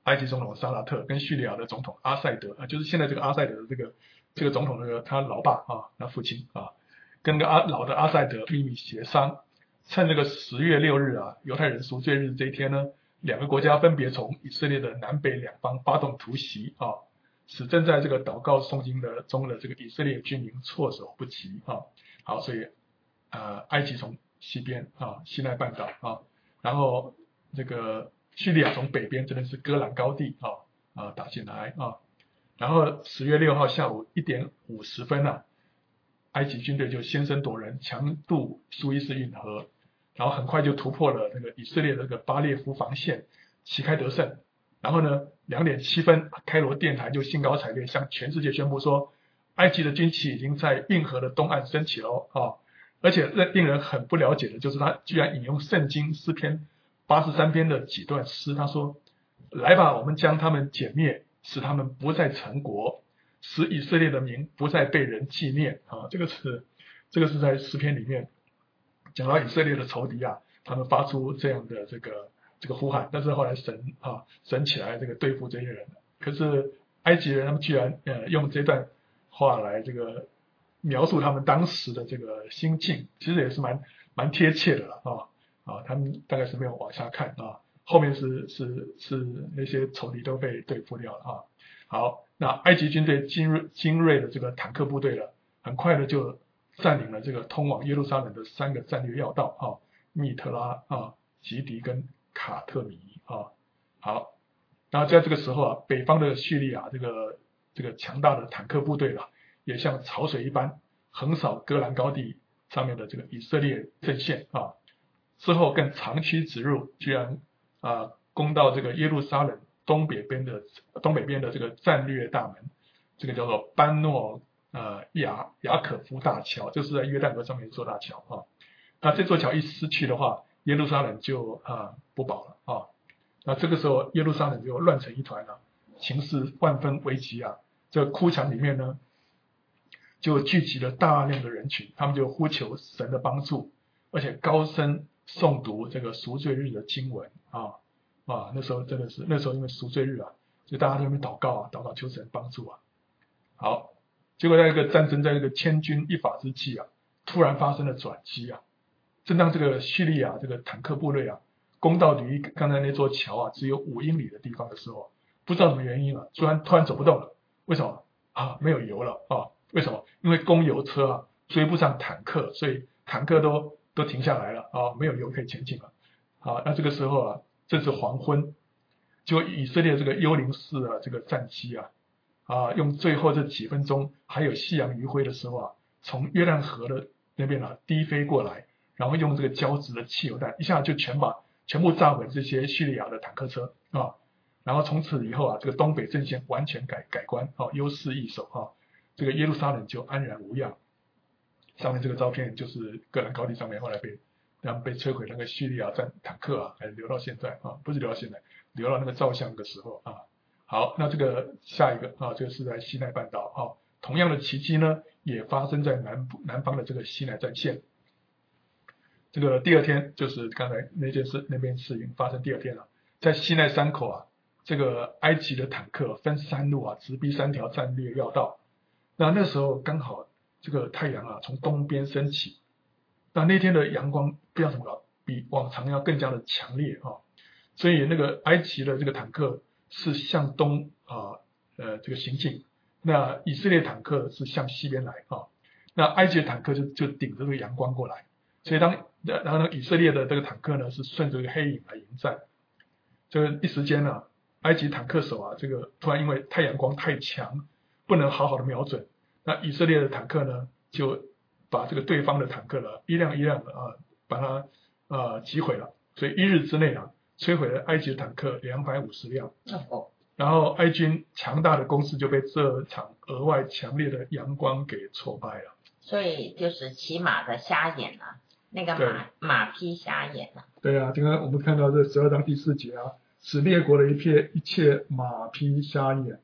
埃及总统沙拉特跟叙利亚的总统阿塞德就是现在这个阿塞德的这个总统他老爸他父亲跟老的阿塞德秘密协商，趁这个10月6日犹太人赎罪日这一天呢，两个国家分别从以色列的南北两方发动突袭使正在这个祷告诵经中的这个以色列军民措手不及好，所以埃及从西边西奈半岛然后这个叙利亚从北边真的是戈兰高地打进来然后10月6号下午1点50分埃及军队就先声夺人，强渡苏伊士运河，然后很快就突破了那个以色列的这个巴列夫防线，旗开得胜。然后呢，2点7分，开罗电台就兴高采烈向全世界宣布说，埃及的军旗已经在运河的东岸升起了而且令人很不了解的就是他居然引用圣经诗篇83篇的几段诗，他说：“来吧，我们将他们歼灭，使他们不再成国。”使以色列的名不再被人纪念这个是在诗篇里面讲到以色列的仇敌他们发出这样的这个呼喊，但是后来神起来这个对付这些人，可是埃及人他们居然用这段话来这个描述他们当时的这个心境，其实也是蛮贴切的了他们大概是没有往下看后面是那些仇敌都被对付掉了好，那埃及军队精锐的这个坦克部队很快的就占领了这个通往耶路撒冷的3个战略要道密特拉吉迪跟卡特米好，然后在这个时候北方的叙利亚这个强大的坦克部队也像潮水一般横扫戈兰高地上面的这个以色列阵线之后更长驱直入，居然攻到这个耶路撒冷东北边的这个战略大门，这个叫做班诺雅可夫大桥，就是在约旦河上面一座大桥那这座桥一失去的话，耶路撒冷就不保了那这个时候耶路撒冷就乱成一团形势万分危急这个哭墙里面呢就聚集了大量的人群，他们就呼求神的帮助，而且高声诵读这个赎罪日的经文那时候真的是，那时候因为赎罪日所以大家在那边祷告求神帮助好，结果在这个战争在这个千钧一发之际突然发生了转机正当这个叙利亚这个坦克部队攻到离刚才那座桥只有5英里的地方的时候，不知道什么原因突然走不动了，为什么没有油了为什么？因为供油车追不上坦克，所以坦克都停下来了没有油可以前进了那这个时候正是黄昏，就以色列这个幽灵式这个战机用最后这几分钟还有夕阳余晖的时候从约旦河的那边低飞过来，然后用这个胶质的汽油弹一下就全部炸毁这些叙利亚的坦克车然后从此以后这个东北阵线完全改观优势易手这个耶路撒冷就安然无恙。上面这个照片就是戈兰高地上面后来被摧毁那个叙利亚坦克还留到现在不是留到现在，留到那个照相的时候好，那这个下一个这个是在西奈半岛同样的奇迹呢也发生在南方的这个西奈战线。这个第二天就是刚才那边事情发生第二天在西奈山口这个埃及的坦克分3路直逼3条战略要道。那时候刚好这个太阳从东边升起，那天的阳光不知道怎么搞，比往常要更加的强烈所以那个埃及的这个坦克是向东这个行进，那以色列坦克是向西边来那埃及的坦克就顶着这个阳光过来，所以然后呢以色列的这个坦克呢是顺着这个黑影来迎战。这个一时间埃及坦克手这个突然因为太阳光太强，不能好好的瞄准，那以色列的坦克呢就把这个对方的坦克一辆一辆的把它击毁了，所以1日之内摧毁了埃及的坦克250辆然后埃军强大的攻势就被这场额外强烈的阳光给挫败了。 所以就是骑马的瞎眼那个马匹瞎眼对刚刚我们看到这12章第4节使列国的一切马匹瞎眼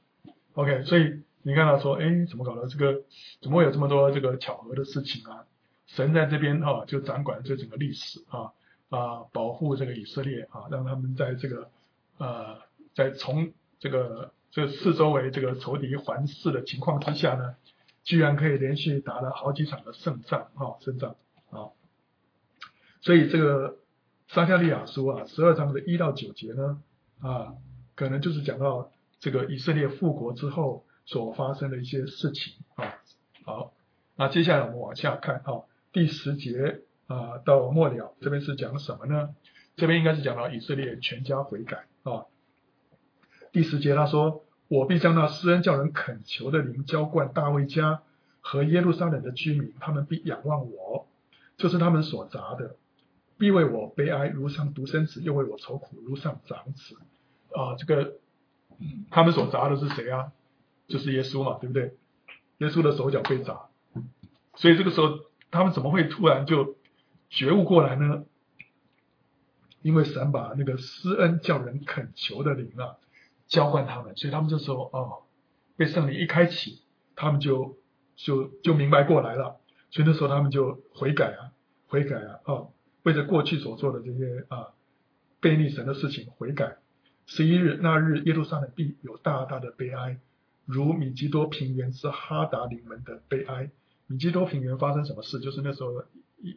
OK， 所以你看到说怎么搞的，这个怎么会有这么多这个巧合的事情神在这边就掌管这整个历史保护这个以色列让他们在这个在从这四周围这个仇敌环视的情况之下呢，居然可以连续打了好几场的胜仗啊。所以这个撒迦利亚书啊12章的1到9节呢可能就是讲到这个以色列复国之后所发生的一些事情啊。好，那接下来我们往下看第10节到末了，这边是讲什么呢？这边应该是讲到以色列全家悔改第10节他说，我必将那施恩叫人恳求的灵浇灌大卫家和耶路撒冷的居民，他们必仰望我，就是他们所砸的，必为我悲哀如上独生子，又为我愁苦如上长子这个他们所砸的是谁啊？就是耶稣嘛，对不对？耶稣的手脚被砸，所以这个时候他们怎么会突然就觉悟过来呢？因为神把那个施恩叫人恳求的灵浇灌他们，所以他们这时候被圣灵一开启，他们就明白过来了，所以那时候他们就悔改为着过去所做的这些悖逆神的事情悔改。11日那日耶路撒冷必有大大的悲哀，如米基多平原是哈达邻门的悲哀。米基多平原发生什么事？就是那时候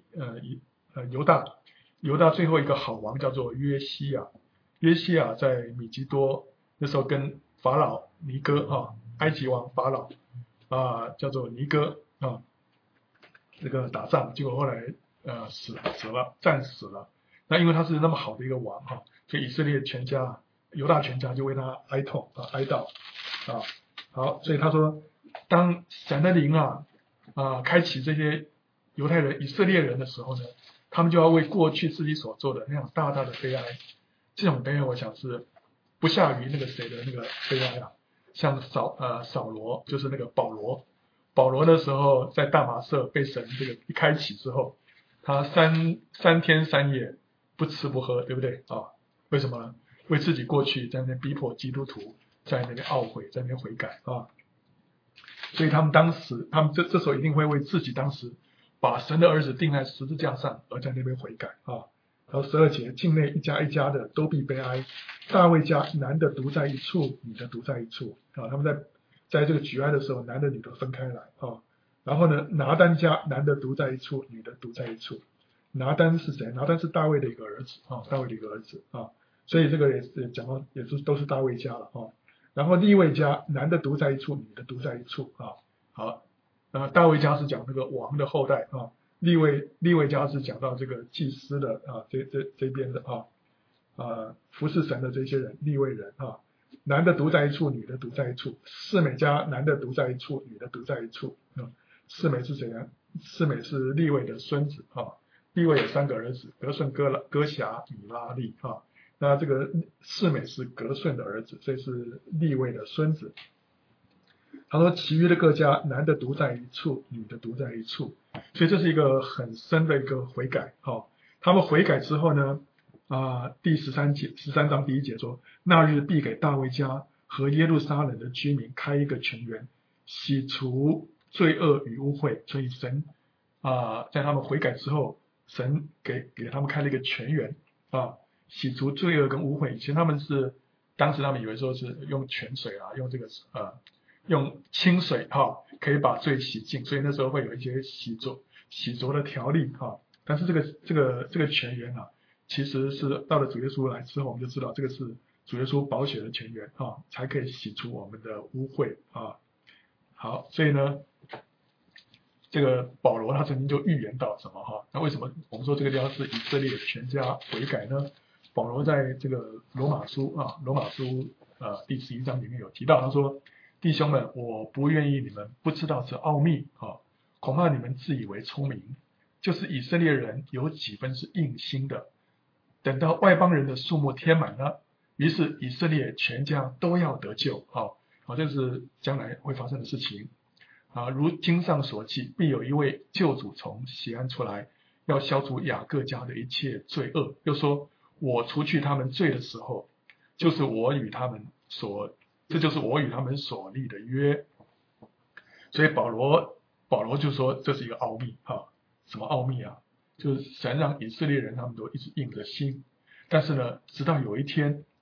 犹大最后一个好王叫做约西亚，约西亚在米基多那时候跟法老尼哥埃及王法老叫做尼哥这个打仗，结果后来死了，战死了。那因为他是那么好的一个王所以以色列全家犹大全家就为他哀痛哀悼好，所以他说，当神的灵开启这些犹太人以色列人的时候呢，他们就要为过去自己所做的那样大大的悲哀。这种悲哀我想是不下于那个谁的那个悲哀像扫罗，就是那个保罗的时候在大马色被神这个一开启之后，他三天3夜不吃不喝，对不对为什么呢？为自己过去在那边逼迫基督徒，在那边懊悔，在那边悔改所以他们这时候一定会为自己当时把神的儿子钉在十字架上而在那边悔改然后12节，境内一家一家的都必悲哀，大卫家男的独在一处，女的独在一处他们在这个举哀的时候，男的女的分开来然后呢，拿单家男的独在一处，女的独在一处。拿单是谁？拿单是大卫的一个儿子大卫的一个儿子所以这个也是讲到也是都是大卫家了然后利未家男的独在一处，女的独在一处好，大卫家是讲这个王的后代利未家是讲到这个祭司的这边的服侍神的这些人，利未人男的独在一处，女的独在一处。示每家男的独在一处，女的独在一处示每是谁呢？示每是利未的孙子利未有3个儿子，革顺、哥辖、米拉利那这个示每是革顺的儿子，所以是利未的孙子。他说其余的各家男的独在一处，女的独在一处，所以这是一个很深的一个悔改他们悔改之后呢第13章第1节说，那日必给大卫家和耶路撒冷的居民开一个泉源，洗除罪恶与污秽。所以神在他们悔改之后，神给他们开了一个泉源洗除罪恶跟污秽。以前当时他们以为说是用泉水用这个用清水可以把罪洗净，所以那时候会有一些洗濯的条例但是这个泉源其实是到了主耶稣来之后，我们就知道这个是主耶稣宝血的泉源才可以洗除我们的污秽好，所以呢，这个保罗他曾经就预言到什么那为什么我们说这个地方是以色列全家悔改呢？保罗在这个罗马书第11章里面有提到，他说，弟兄们，我不愿意你们不知道这奥秘恐怕你们自以为聪明，就是以色列人有几分是硬心的，等到外邦人的数目添满了，于是以色列全家都要得救这是将来会发生的事情如经上所记，必有一位救主从西安出来，要消除雅各家的一切罪恶。又说，我除去他们罪的时候，这就是我与他们所立的约。所以保罗就说这是一个奥秘什么奥秘就是神让以色列人他们都一直硬着心，但是呢，直到有一天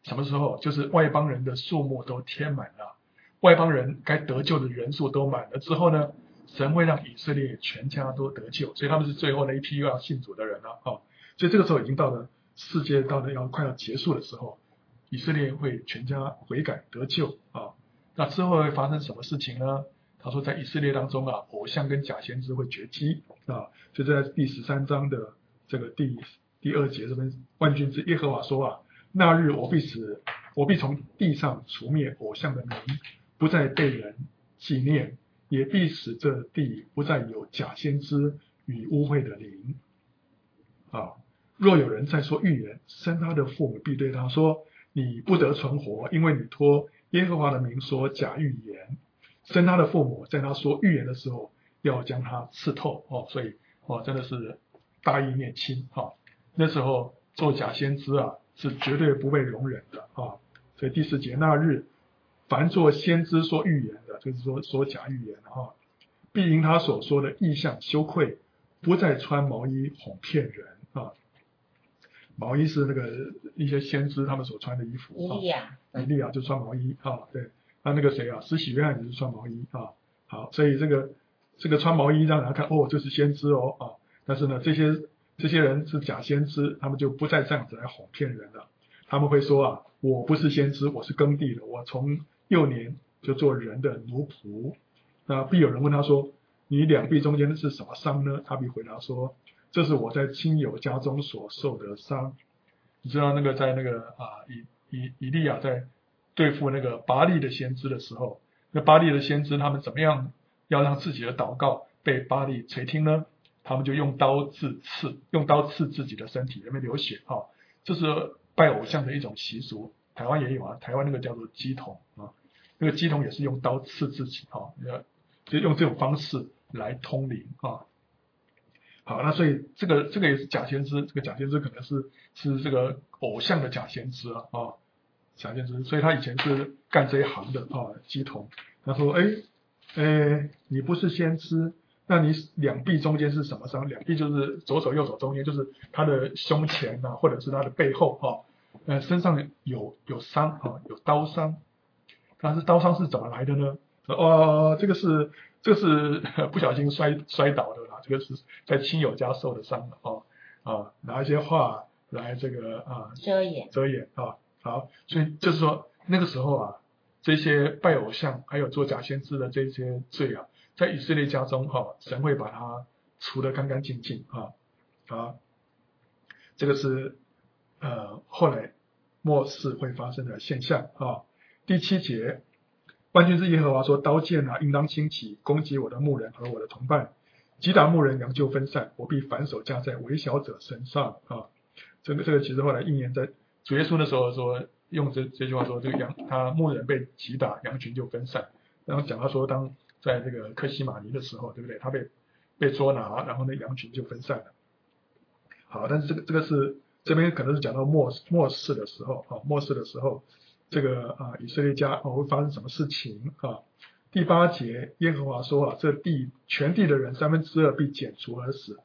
什么时候？就是外邦人的数目都填满了，外邦人该得救的人数都满了之后呢，神会让以色列全家都得救，所以他们是最后那一批又要信主的人了啊。所以这个时候已经到了世界到了快要结束的时候，以色列会全家悔改得救啊。那之后会发生什么事情呢？他说在以色列当中啊，偶像跟假先知会绝迹啊。就在第13章的这个第2节这边，万军之耶和华说啊，那日我必从地上除灭偶像的名，不再被人纪念，也必使这地不再有假先知与污秽的灵啊。若有人在说预言，生他的父母必对他说，你不得存活，因为你托耶和华的名说假预言。生他的父母在他说预言的时候，要将他刺透哦。所以真的是大义灭亲啊。那时候做假先知啊，是绝对不被容忍的啊。所以第4节，那日凡做先知说预言的，就是说假预言啊，必因他所说的异象羞愧，不再穿毛衣哄骗人啊。毛衣是那个一些先知他们所穿的衣服。以利亚就穿毛衣啊，对。那个谁啊，施洗约翰也是穿毛衣啊。好，所以这个穿毛衣让人家看哦，这是先知哦啊。但是呢，这些人是假先知，他们就不再这样子来哄骗人了。他们会说啊，我不是先知，我是耕地的，我从幼年就做人的奴仆。那必有人问他说，你两臂中间的是什么伤呢？他必回答说，这是我在亲友家中所受的伤。你知道那个在那个以利亚在对付那个巴力的先知的时候，那巴力的先知他们怎么样要让自己的祷告被巴力垂听呢？他们就用刀刺自己的身体，那边流血啊。这是拜偶像的一种习俗，台湾也有啊，台湾那个叫做鸡童啊，那个鸡童也是用刀刺自己啊，就用这种方式来通灵啊。好，那所以这个也是假先知，这个假先知可能是这个偶像的假先知啊，假先知，所以他以前是干这一行的啊，鸡童。他说，你不是先知，那你两臂中间是什么伤？两臂就是左手右手中间，就是他的胸前啊，或者是他的背后啊，身上有伤啊，有刀伤。但是刀伤是怎么来的呢？这个是不小心摔倒的啦，这个是在亲友家受的伤拿一些话来这个遮掩啊。好，所以就是说那个时候啊，这些拜偶像还有做假先知的这些罪啊，在以色列家中神会把它除得干干净净啊。这个是后来末世会发生的现象啊。第7节，万军之耶和华说，刀剑应当兴起，攻击我的牧人和我的同伴，击打牧人，羊就分散，我必反手加在微小者身上啊。这个其实后来应验在主耶稣的时候说，用这句话说，这个他牧人被击打，羊群就分散。然后讲到说，当在这个客西马尼的时候，对不对？他被捉拿，然后呢，羊群就分散了。好，但是这个是这边可能是讲到末世的时候末世的时候，这个以色列家会发生什么事情啊？第8节，耶和华说这全地的人2/3必剪除而死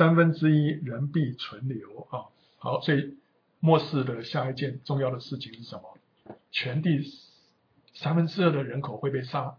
，1/3人必存留啊。好，所以末世的下一件重要的事情是什么？全地2/3的人口会被杀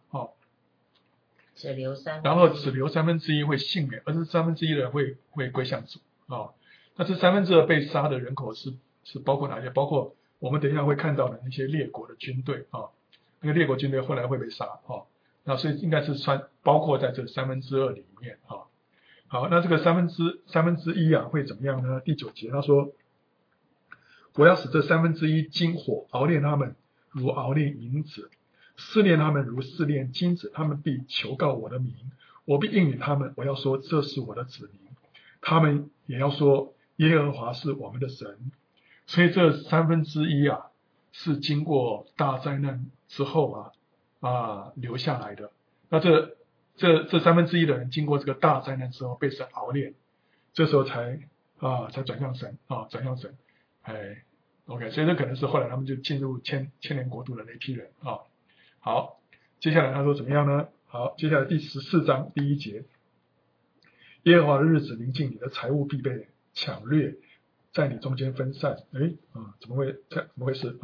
然后只留1/3会幸免，而是1/3的人会归向主啊。那这2/3被杀的人口是包括哪些？包括我们等一下会看到的那些列国的军队那个列国军队后来会被杀那所以应该是包括在这2/3里面好，那这个1/3会怎么样呢？第9节他说，我要使这1/3经火熬炼他们，如熬炼银子，试炼他们如试炼金子，他们必求告我的名，我必应允他们。我要说，这是我的子民，他们也要说，耶和华是我们的神。所以这1/3是经过大灾难之后留下来的。那这1/3的人经过这个大灾难之后被神熬炼，这时候才转向神转向神。OK， 所以这可能是后来他们就进入千年国度的那批人好，接下来他说怎么样呢？好，接下来第14章第1节，耶和华的日子临近，你的财物必被抢掠，在你中间分散。怎么回事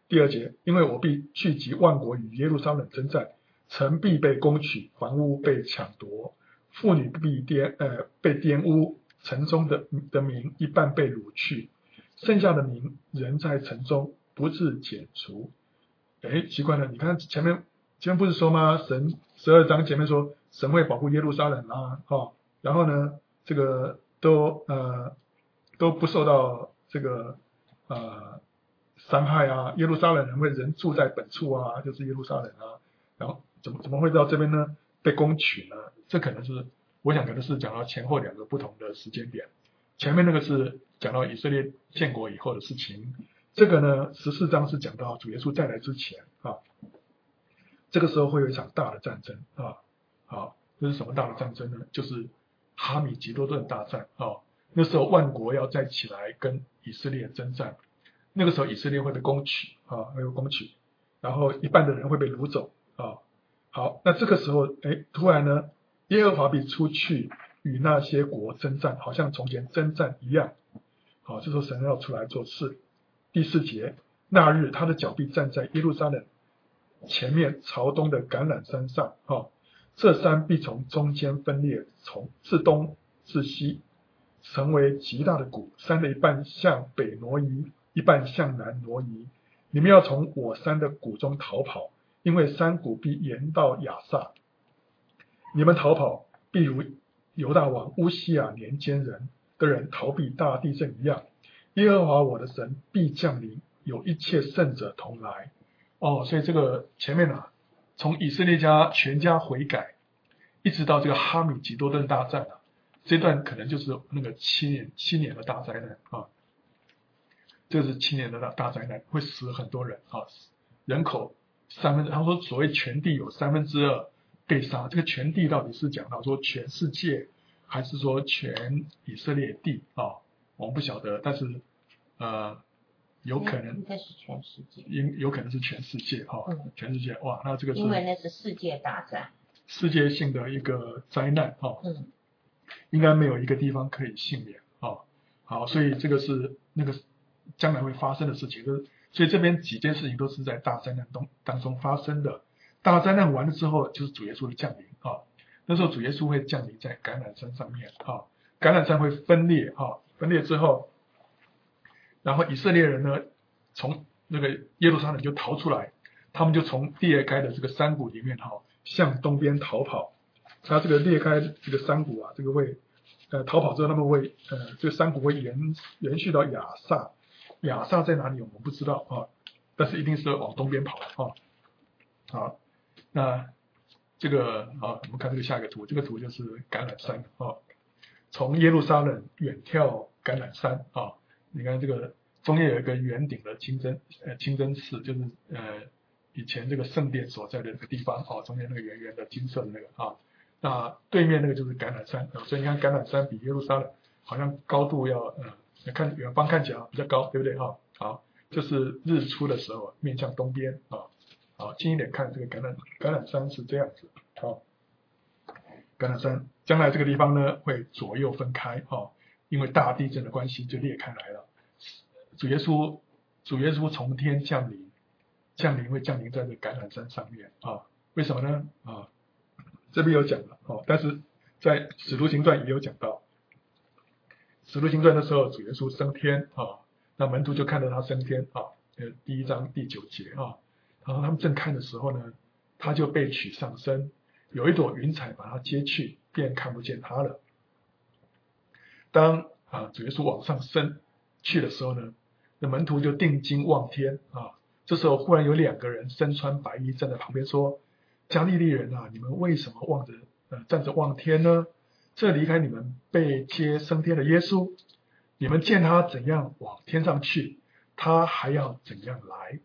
第2节，因为我必聚集万国与耶路撒冷征战，城必被攻取，房屋被抢夺，妇女必被玷污，城中的民一半被掳去，剩下的民仍在城中，不致剪除。奇怪了，你看前面不是说吗？神12章前面说神会保护耶路撒冷啊，然后呢，这个都不受到这个伤害啊，耶路撒冷人会人住在本处啊，就是耶路撒冷啊，然后怎么会到这边呢？被攻取呢？这可能是我想可能是讲到前后2个不同的时间点，前面那个是讲到以色列建国以后的事情，这个呢14章是讲到主耶稣再来之前啊，这个时候会有一场大的战争啊，好，这是什么大的战争呢？就是哈米吉多顿大战啊，那时候万国要再起来跟以色列征战。那个时候以色列会被攻取啊，会被攻取，然后一半的人会被掳走啊。好，那这个时候，突然呢，耶和华必出去与那些国征战，好像从前征战一样。好，这时候神要出来做事。第4节，那日他的脚必站在耶路撒冷前面朝东的橄榄山上啊，这山必从中间分裂，从自东至西，成为极大的谷，山的一半向北挪移，一半向南挪移，你们要从我山的谷中逃跑，因为山谷必延到亚萨。你们逃跑，必如犹大王乌西亚年间的人逃避大地震一样。耶和华我的神必降临，有一切圣者同来。所以这个前面从以色列家全家悔改，一直到这个哈米吉多顿大战这段可能就是那个七年的大灾难啊。这是7年的大灾难，会死很多人啊，人口他说所谓全地有2/3被杀，这个全地到底是讲到说全世界，还是说全以色列地啊？我们不晓得，但是有可能应该是全世界， 有可能是全世界全世界哇，那这个是因为那是世界大战， 世界性的一个灾难应该没有一个地方可以幸免好，所以这个是那个将来会发生的事情，所以这边几件事情都是在大灾难当中发生的。大灾难完了之后，就是主耶稣的降临那时候主耶稣会降临在橄榄山上面橄榄山会分裂分裂之后，然后以色列人呢从那个耶路撒冷就逃出来，他们就从裂开的这个山谷里面向东边逃跑。他这个裂开这个山谷这个会逃跑之后，他们会这个山谷会延续到亚萨。亚萨在哪里我们不知道但是一定是往东边跑好，那这个我们看这个下一个图，这个图就是橄榄山从耶路撒冷远眺橄榄山你看这个中间有一个圆顶的清真寺，就是以前这个圣殿所在的这个地方中间那个圆圆的金色的那个那对面那个就是橄榄山所以你看橄榄山比耶路撒冷好像高度要看远方看起来比较高，对不对好，这是日出的时候面向东边好，近一点看这个橄榄山是这样子橄榄山将来这个地方呢会左右分开因为大地震的关系就裂开来了。主耶稣从天降临会降临在这橄榄山上面为什么呢这边有讲了但是在使徒行传也有讲到。使徒行传的时候主耶稣升天那门徒就看到他升天第1章第9节然后他们正看的时候呢，他就被取上升，有一朵云彩把他接去，便看不见他了。当主耶稣往上升去的时候呢，那门徒就定睛望天这时候忽然有2个人身穿白衣站在旁边说：加利利人你们为什么站着望天呢？这离开你们被接升天的耶稣，你们见他怎样往天上去，他还要怎样来。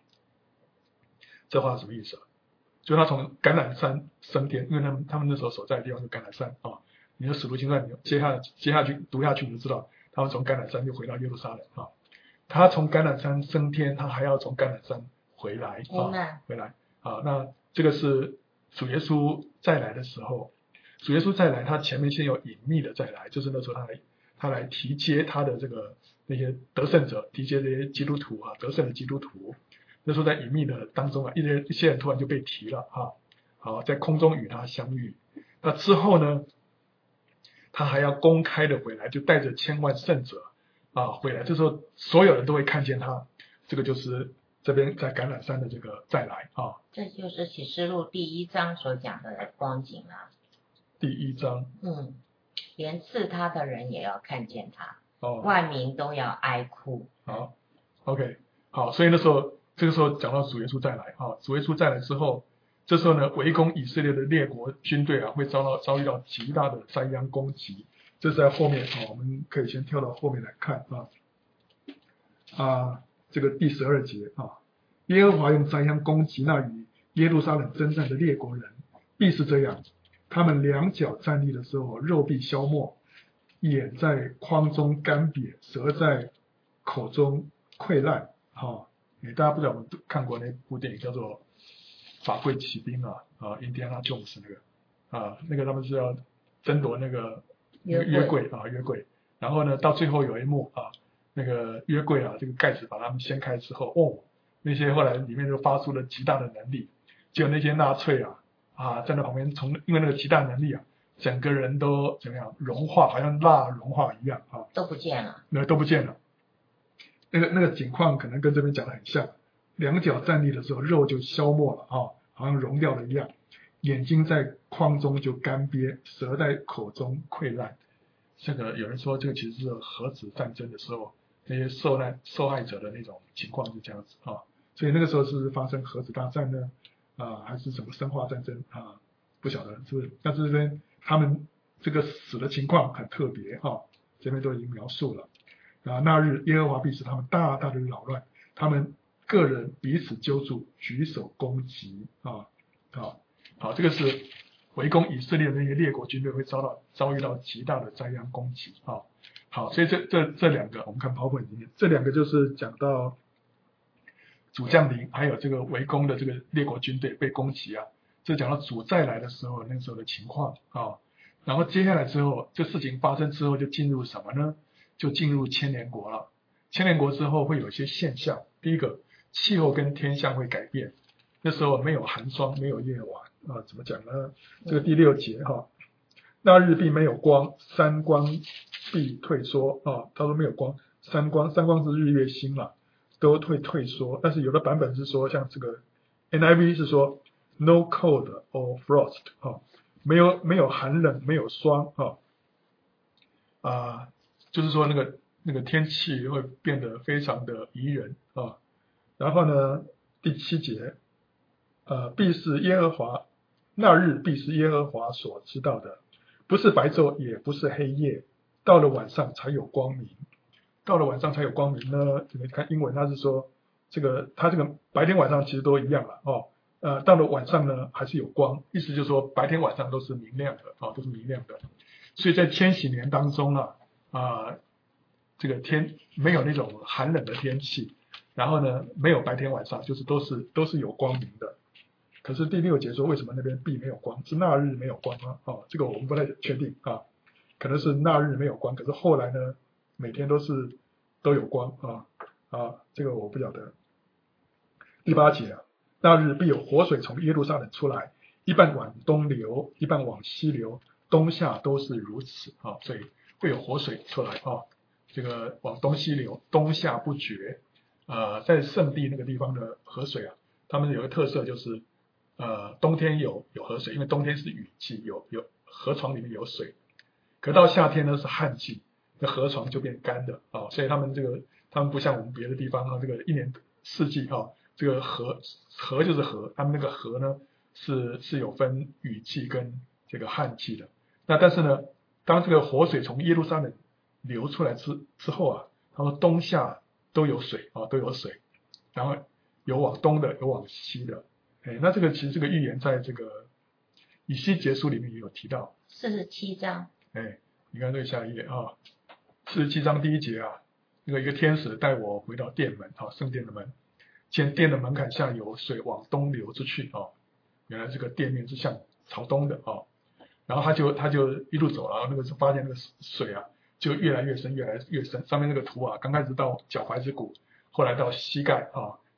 这话什么意思就是他从橄榄山升天，因为他们那时候所在的地方是橄榄山你的使徒行传你接下去读下去你就知道，他们从橄榄山就回到耶路撒冷他从橄榄山升天，他还要从橄榄山回来回来那这个是主耶稣再来的时候，主耶稣再来，他前面先有隐秘的再来，就是那时候他来提接他的那些得胜者，提接这些基督徒得胜的基督徒。 那时候在隐秘的当中啊，一些人突然就被提了啊，好，在空中与他相遇。那之后呢，他还要公开的回来，就带着千万圣者回来，这时候所有人都会看见他。这个就是这边在橄榄山的这个再来啊。 这就是启示录第1章所讲的光景啊。 第1章， 连刺他的人也要看见他， 万民都要哀哭。 好 ，OK， 好，所以这个时候讲到主耶稣再来啊，主耶稣再来之后，这时候呢，围攻以色列的列国军队会遭遇到极大的灾殃攻击。这是在后面我们可以先跳到后面来看这个第12节耶和华用灾殃攻击那与耶路撒冷征战的列国人，必是这样，他们两脚站立的时候，肉必消没，眼在眶中干瘪，舌在口中溃烂。大家不知道我们看过那部电影叫做《法柜骑兵》印第安纳琼斯那个他们是要争夺那个约柜，然后呢，到最后有一幕那个约柜这个盖子把他们掀开之后，那些后来里面就发出了极大的能力，结果那些纳粹站在旁边，因为那个极大能力整个人都怎么样融化，好像蜡融化一样都不见了， 都不见了。那个景况可能跟这边讲的很像，两脚站立的时候，肉就消没了好像融掉了一样，眼睛在眶中就干瘪，舌在口中溃烂。这个有人说这个其实是核子战争的时候那些受害者的那种情况是这样子所以那个时候是发生核子大战呢还是什么生化战争不晓得是不是？但是这边他们这个死的情况很特别这边都已经描述了那日耶和华必使他们大大的扰乱，他们个人彼此揪住，举手攻击好，这个是围攻以色列的那些列国军队会遭遇到极大的灾殃攻击好，所以这两个我们看PowerPoint里面，这两个就是讲到主降临，还有这个围攻的这个列国军队被攻击这讲到主再来的时候那时候的情况然后接下来之后，这事情发生之后就进入什么呢？就进入千年国了。千年国之后会有一些现象，第一个，气候跟天象会改变，那时候没有寒霜，没有夜晚怎么讲呢？这个第6节那日必没有光，三光必退缩他说没有光，三光是日月星了，都会退缩。但是有的版本是说，像这个 NIV 是说 no cold or frost 没有寒冷，没有霜就是说那个天气会变得非常的宜人然后呢，第7节必是耶和华，那日必是耶和华所知道的，不是白昼，也不是黑夜，到了晚上才有光明。到了晚上才有光明呢，你看英文它是说它这个白天晚上其实都一样了到了晚上呢还是有光，意思就是说白天晚上都是明亮的都是明亮的。所以在千禧年当中这个天没有那种寒冷的天气，然后呢没有白天晚上，就是都是有光明的。可是第6节说为什么那边必没有光，是那日没有光吗这个我们不太确定可能是那日没有光，可是后来呢每天都有光这个我不晓得。第8节那日必有活水从耶路撒冷出来，一半往东流，一半往西流，冬夏都是如此所以会有活水出来这个往东西流，冬夏不绝在圣地那个地方的河水他们有个特色就是冬天有河水，因为冬天是雨季，有河床里面有水，可到夏天呢是旱季，那河床就变干的所以他们不像我们别的地方这个一年四季这个河就是河，他们那个河呢是有分雨季跟这个旱季的。那但是呢，当这个活水从耶路撒冷流出来之后他说冬夏都有水都有水，然后有往东的，有往西的。那这个其实这个预言在这个以西结书里面也有提到。 47章。 你看这个下一页47章第1节那个一个天使带我回到殿门圣殿的门，见殿的门槛下有水往东流出去原来这个殿面是向朝东的然后他就一路走，然后发现那个水就越来越深，越来越深。上面那个图刚开始到脚踝之骨，后来到膝盖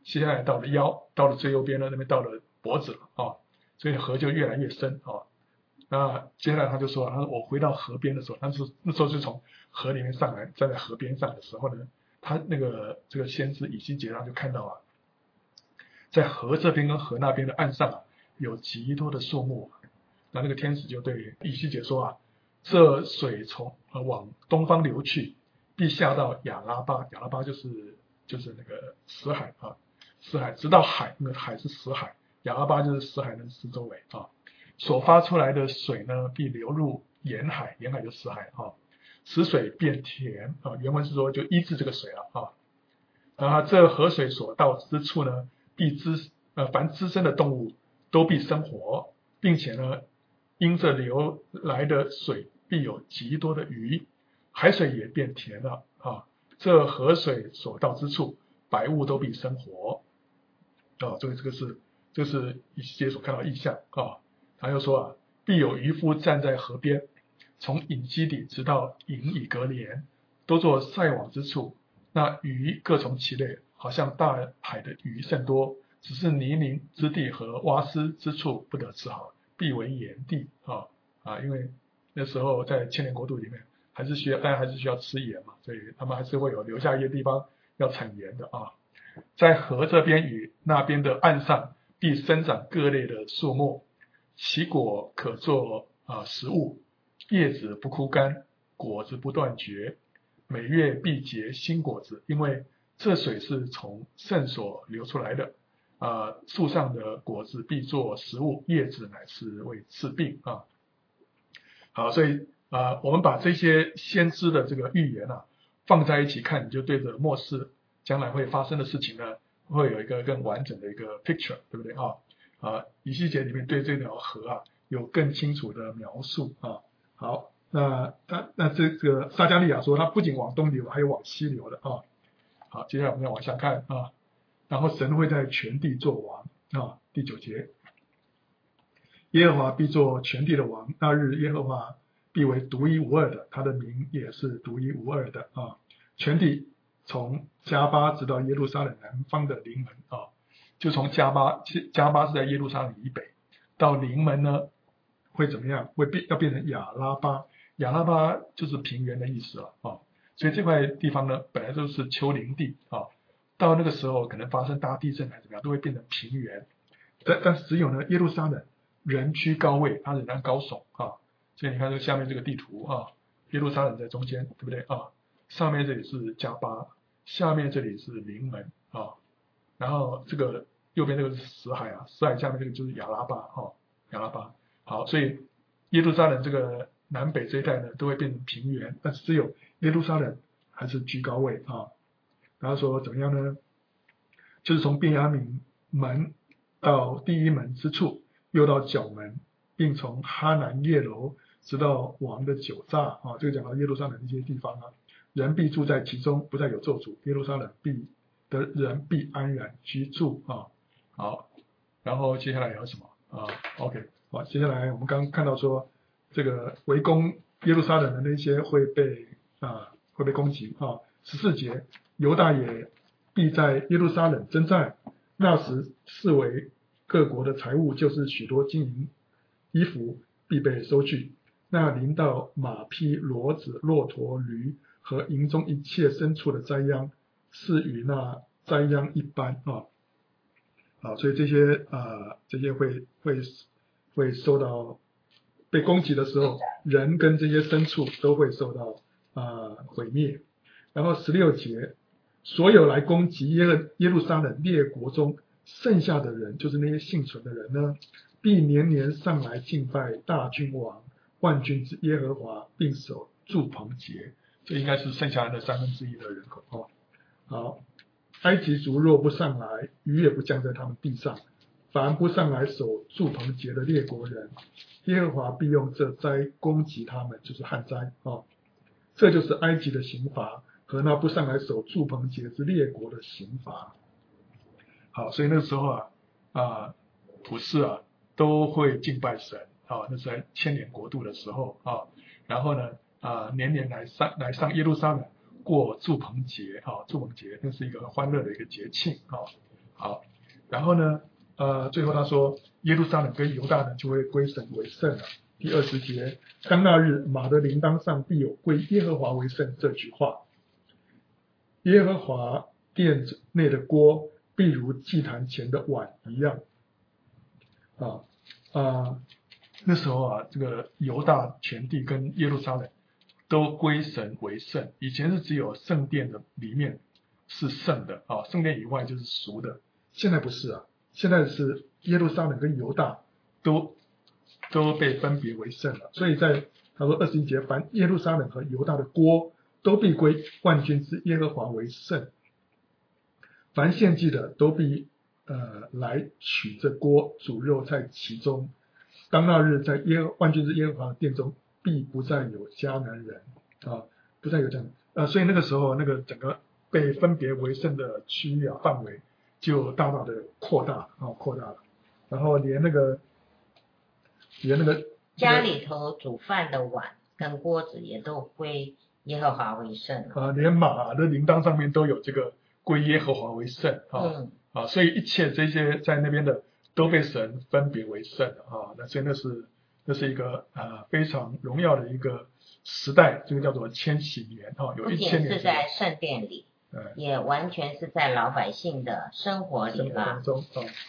接下来到了腰，到了最右边呢，那边到了脖子了啊，所以河就越来越深啊。那接下来他就说，他说我回到河边的时候，那时候是从河里面上来，站在河边上的时候呢，他这个先知以西结他就看到啊，在河这边跟河那边的岸上啊，有极多的树木。那个天使就对以西结说啊，这水从往东方流去，必下到亚拉巴，亚拉巴就是那个死海啊，死海直到海，那个海是死海，亚拉巴就是死海的四周围啊。所发出来的水呢，必流入沿海，沿海就死海啊，使水变甜啊。原文是说就医治这个水了啊。然后这河水所到之处呢，凡滋生的动物都必生活，并且呢，因这流来的水必有极多的鱼，海水也变甜了啊。这河水所到之处，百物都必生活啊。所以这是以西结所看到异象啊。他又说啊，必有渔夫站在河边，从隐基底直到隐以格连，都做晒网之处。那鱼各从其类，好像大海的鱼甚多，只是泥泞之地和洼湿之处不得吃好，必为盐地啊。因为那时候在千年国度里面，大家还是需要吃盐嘛，所以他们还是会有留下一些地方要产盐的啊。在河这边与那边的岸上，必生长各类的树木。其果可做食物，叶子不枯干，果子不断绝，每月必结新果子，因为这水是从圣所流出来的。树上的果子必做食物，叶子乃是为治病啊。好，所以我们把这些先知的这个预言放在一起看，你就对着末世将来会发生的事情呢，会有一个更完整的一个 picture， 对不对啊？以西结里面对这条河有更清楚的描述啊。好，那这个撒迦利亚说，它不仅往东流，还有往西流的啊。好，接下来我们要往下看啊。然后神会在全地作王啊。第9节，耶和华必作全地的王，那日耶和华必为独一无二的，他的名也是独一无二的啊。全地从加巴直到耶路撒冷南方的临门啊。就从加巴是在耶路撒冷以北，到临门呢，会怎么样？要变成亚拉巴，亚拉巴就是平原的意思了啊。所以这块地方呢，本来都是丘陵地啊，到那个时候可能发生大地震还是怎么样，都会变成平原。但是只有呢，耶路撒冷人居高位，它仍然高耸啊。所以你看这下面这个地图啊，耶路撒冷在中间，对不对啊？上面这里是加巴，下面这里是临门啊。然后这个右边这个是死海死海下面这个就是亚拉巴亚拉巴。好，所以耶路撒冷这个南北这一带呢，都会变成平原，但是只有耶路撒冷还是居高位啊。然后说怎么样呢？就是从便雅悯门到第一门之处，又到角门，并从哈南叶楼直到王的酒榨这个讲到耶路撒冷这些地方人必住在其中，不再有咒诅，耶路撒冷的人必安然居住好，然后接下来有什么OK， 好，接下来我们刚刚看到说，这个围攻耶路撒冷的那些会被攻击14节，犹大也必在耶路撒冷征战，那时视为各国的财物，就是许多金银衣服必被收据，那临到马匹、骡子、骆驼、驴和营中一切牲畜的灾殃，是与那灾殃一般所以这些会受到被攻击的时候，人跟这些牲畜都会受到毁灭。然后16节，所有来攻击耶路撒冷列国中剩下的人，就是那些幸存的人呢，必年年上来敬拜大君王万军之耶和华，并守住棚节。这应该是剩下人的1/3的人口好，埃及族若不上来，雨也不降在他们地上，凡不上来守住棚节的列国人，耶和华必用这灾攻击他们，就是旱灾这就是埃及的刑罚和那不上来守住棚节之列国的刑罚。好，所以那个时候普世都会敬拜神那是在千年国度的时候然后呢年年来上耶路撒冷过住棚节住棚节，那是一个欢乐的一个节庆好，然后呢，最后他说耶路撒冷跟犹大呢就会归神为圣了。第20节，当那日马的铃铛上必有归耶和华为圣这句话。耶和华殿内的锅必如祭坛前的碗一样。那时候啊，这个犹大全地跟耶路撒冷都归神为圣。以前是只有圣殿的里面是圣的啊，圣殿以外就是俗的。现在不是啊，现在是耶路撒冷跟犹大都被分别为圣了。所以在他说21节，凡耶路撒冷和犹大的锅都必归万军之耶和华为圣，凡献祭的都必来取这锅煮肉在其中。当那日在万军之耶和华的殿中必不再有迦南人啊，不再有迦南所以那个时候那个整个被分别为圣的区域啊范围就大大的扩大了，然后连那个家里头煮饭的碗跟锅子也都归耶和华为圣连马的铃铛上面都有这个归耶和华为圣所以一切这些在那边的都被神分别为圣那所以那是一个非常荣耀的一个时代，这个叫做千禧年有1000年。 不仅是在圣殿里，也完全是在老百姓的生活里啦。